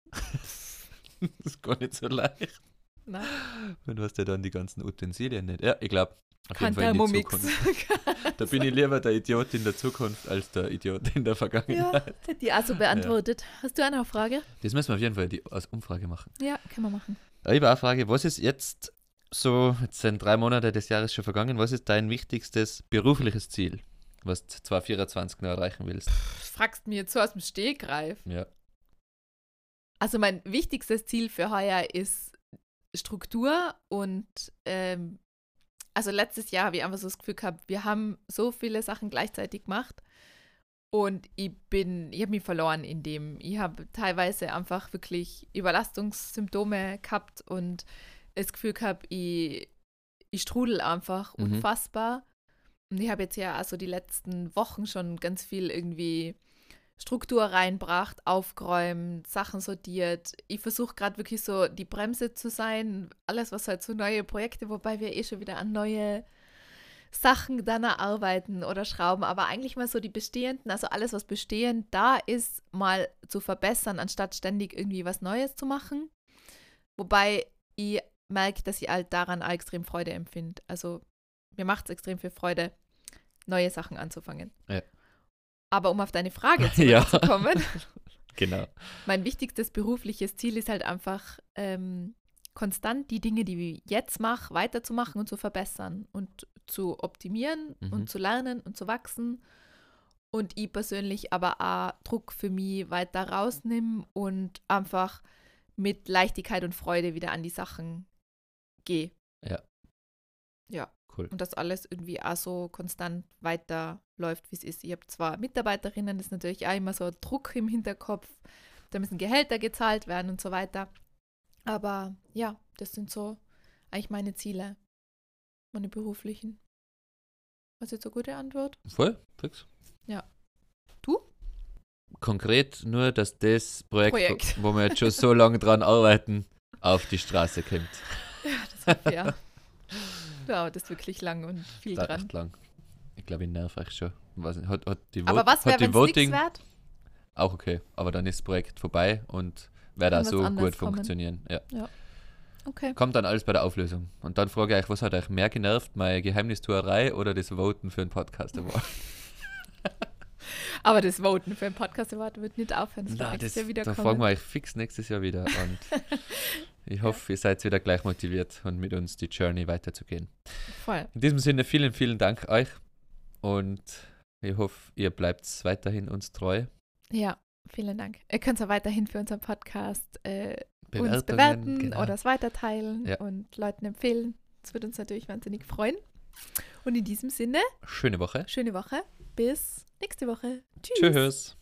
Das ist gar nicht so leicht. Nein. Und du hast ja dann die ganzen Utensilien nicht. Ja, ich glaube, auf Kein jeden Fall in die Thermomix. Zukunft. Da bin ich lieber der Idiot in der Zukunft als der Idiot in der Ja, Vergangenheit. hätte ich auch so beantwortet. Hast du eine Frage? Das müssen wir auf jeden Fall die, als Umfrage machen. Ja, können wir machen. Ich habe auch eine Frage, was ist jetzt so, jetzt sind drei Monate des Jahres schon vergangen, was ist dein wichtigstes berufliches Ziel, was du zwanzig vierundzwanzig noch erreichen willst? Du fragst mich jetzt so aus dem Stegreif. Ja. Also mein wichtigstes Ziel für heuer ist Struktur und ähm, also letztes Jahr habe ich einfach so das Gefühl gehabt, wir haben so viele Sachen gleichzeitig gemacht und ich bin, ich habe mich verloren in dem. Ich habe teilweise einfach wirklich Überlastungssymptome gehabt und das Gefühl gehabt, ich, ich strudel einfach Mhm. unfassbar. Und ich habe jetzt ja also die letzten Wochen schon ganz viel irgendwie Struktur reinbracht, aufgeräumt, Sachen sortiert. Ich versuche gerade wirklich so die Bremse zu sein. Alles, was halt so neue Projekte, wobei wir eh schon wieder an neue Sachen dann arbeiten oder schrauben, aber eigentlich mal so die bestehenden, also alles, was bestehend da ist, mal zu verbessern, anstatt ständig irgendwie was Neues zu machen. Wobei ich merke, dass ich halt daran auch extrem Freude empfinde. Also mir macht es extrem viel Freude, neue Sachen anzufangen. Ja. Aber um auf deine Frage Ja. zurückzukommen, Genau. mein wichtigstes berufliches Ziel ist halt einfach, ähm, konstant die Dinge, die ich jetzt mache, weiterzumachen und zu verbessern und zu optimieren Mhm. und zu lernen und zu wachsen. Und ich persönlich aber auch Druck für mich weiter rausnehmen und einfach mit Leichtigkeit und Freude wieder an die Sachen gehe. Ja. Ja. Cool. Und das alles irgendwie auch so konstant weiterläuft, wie es ist. Ich habe zwar Mitarbeiterinnen, das ist natürlich auch immer so ein Druck im Hinterkopf, da müssen Gehälter gezahlt werden und so weiter. Aber ja, das sind so eigentlich meine Ziele, meine beruflichen. Was jetzt eine gute Antwort? Voll, fix. Ja. Du? Konkret nur, dass das Projekt, Projekt. wo wir jetzt schon so lange dran arbeiten, auf die Straße kommt. Ja, das war fair. Ja, das ist wirklich lang und viel Da dran. echt lang. Ich glaube, ich nerv euch schon. Weiß nicht, hat, hat die Aber Vote- was wäre, hat wenn die es nichts Voting wert? auch okay, aber dann ist das Projekt vorbei und wird Kann auch was so anderes gut kommen. funktionieren. Ja. Okay. Kommt dann alles bei der Auflösung. Und dann frage ich euch, was hat euch mehr genervt, meine Geheimnistuerei oder das Voten für einen Podcast Award? Aber das Voten für einen Podcast Award wird nicht aufhören. Das wird Nein, nächstes das, Jahr wieder da kommen. fragen wir euch fix nächstes Jahr wieder. Und ich hoffe, ihr seid wieder gleich motiviert und mit uns die Journey weiterzugehen. Voll. In diesem Sinne, vielen, vielen Dank euch. Und ich hoffe, ihr bleibt weiterhin uns treu. Ja, vielen Dank. Ihr könnt es auch weiterhin für unseren Podcast äh, uns Bewertungen, bewerten genau. oder es weiterteilen Ja. und Leuten empfehlen. Das würde uns natürlich wahnsinnig freuen. Und in diesem Sinne, Schöne Woche. schöne Woche. Bis nächste Woche. Tschüss. Tschüss.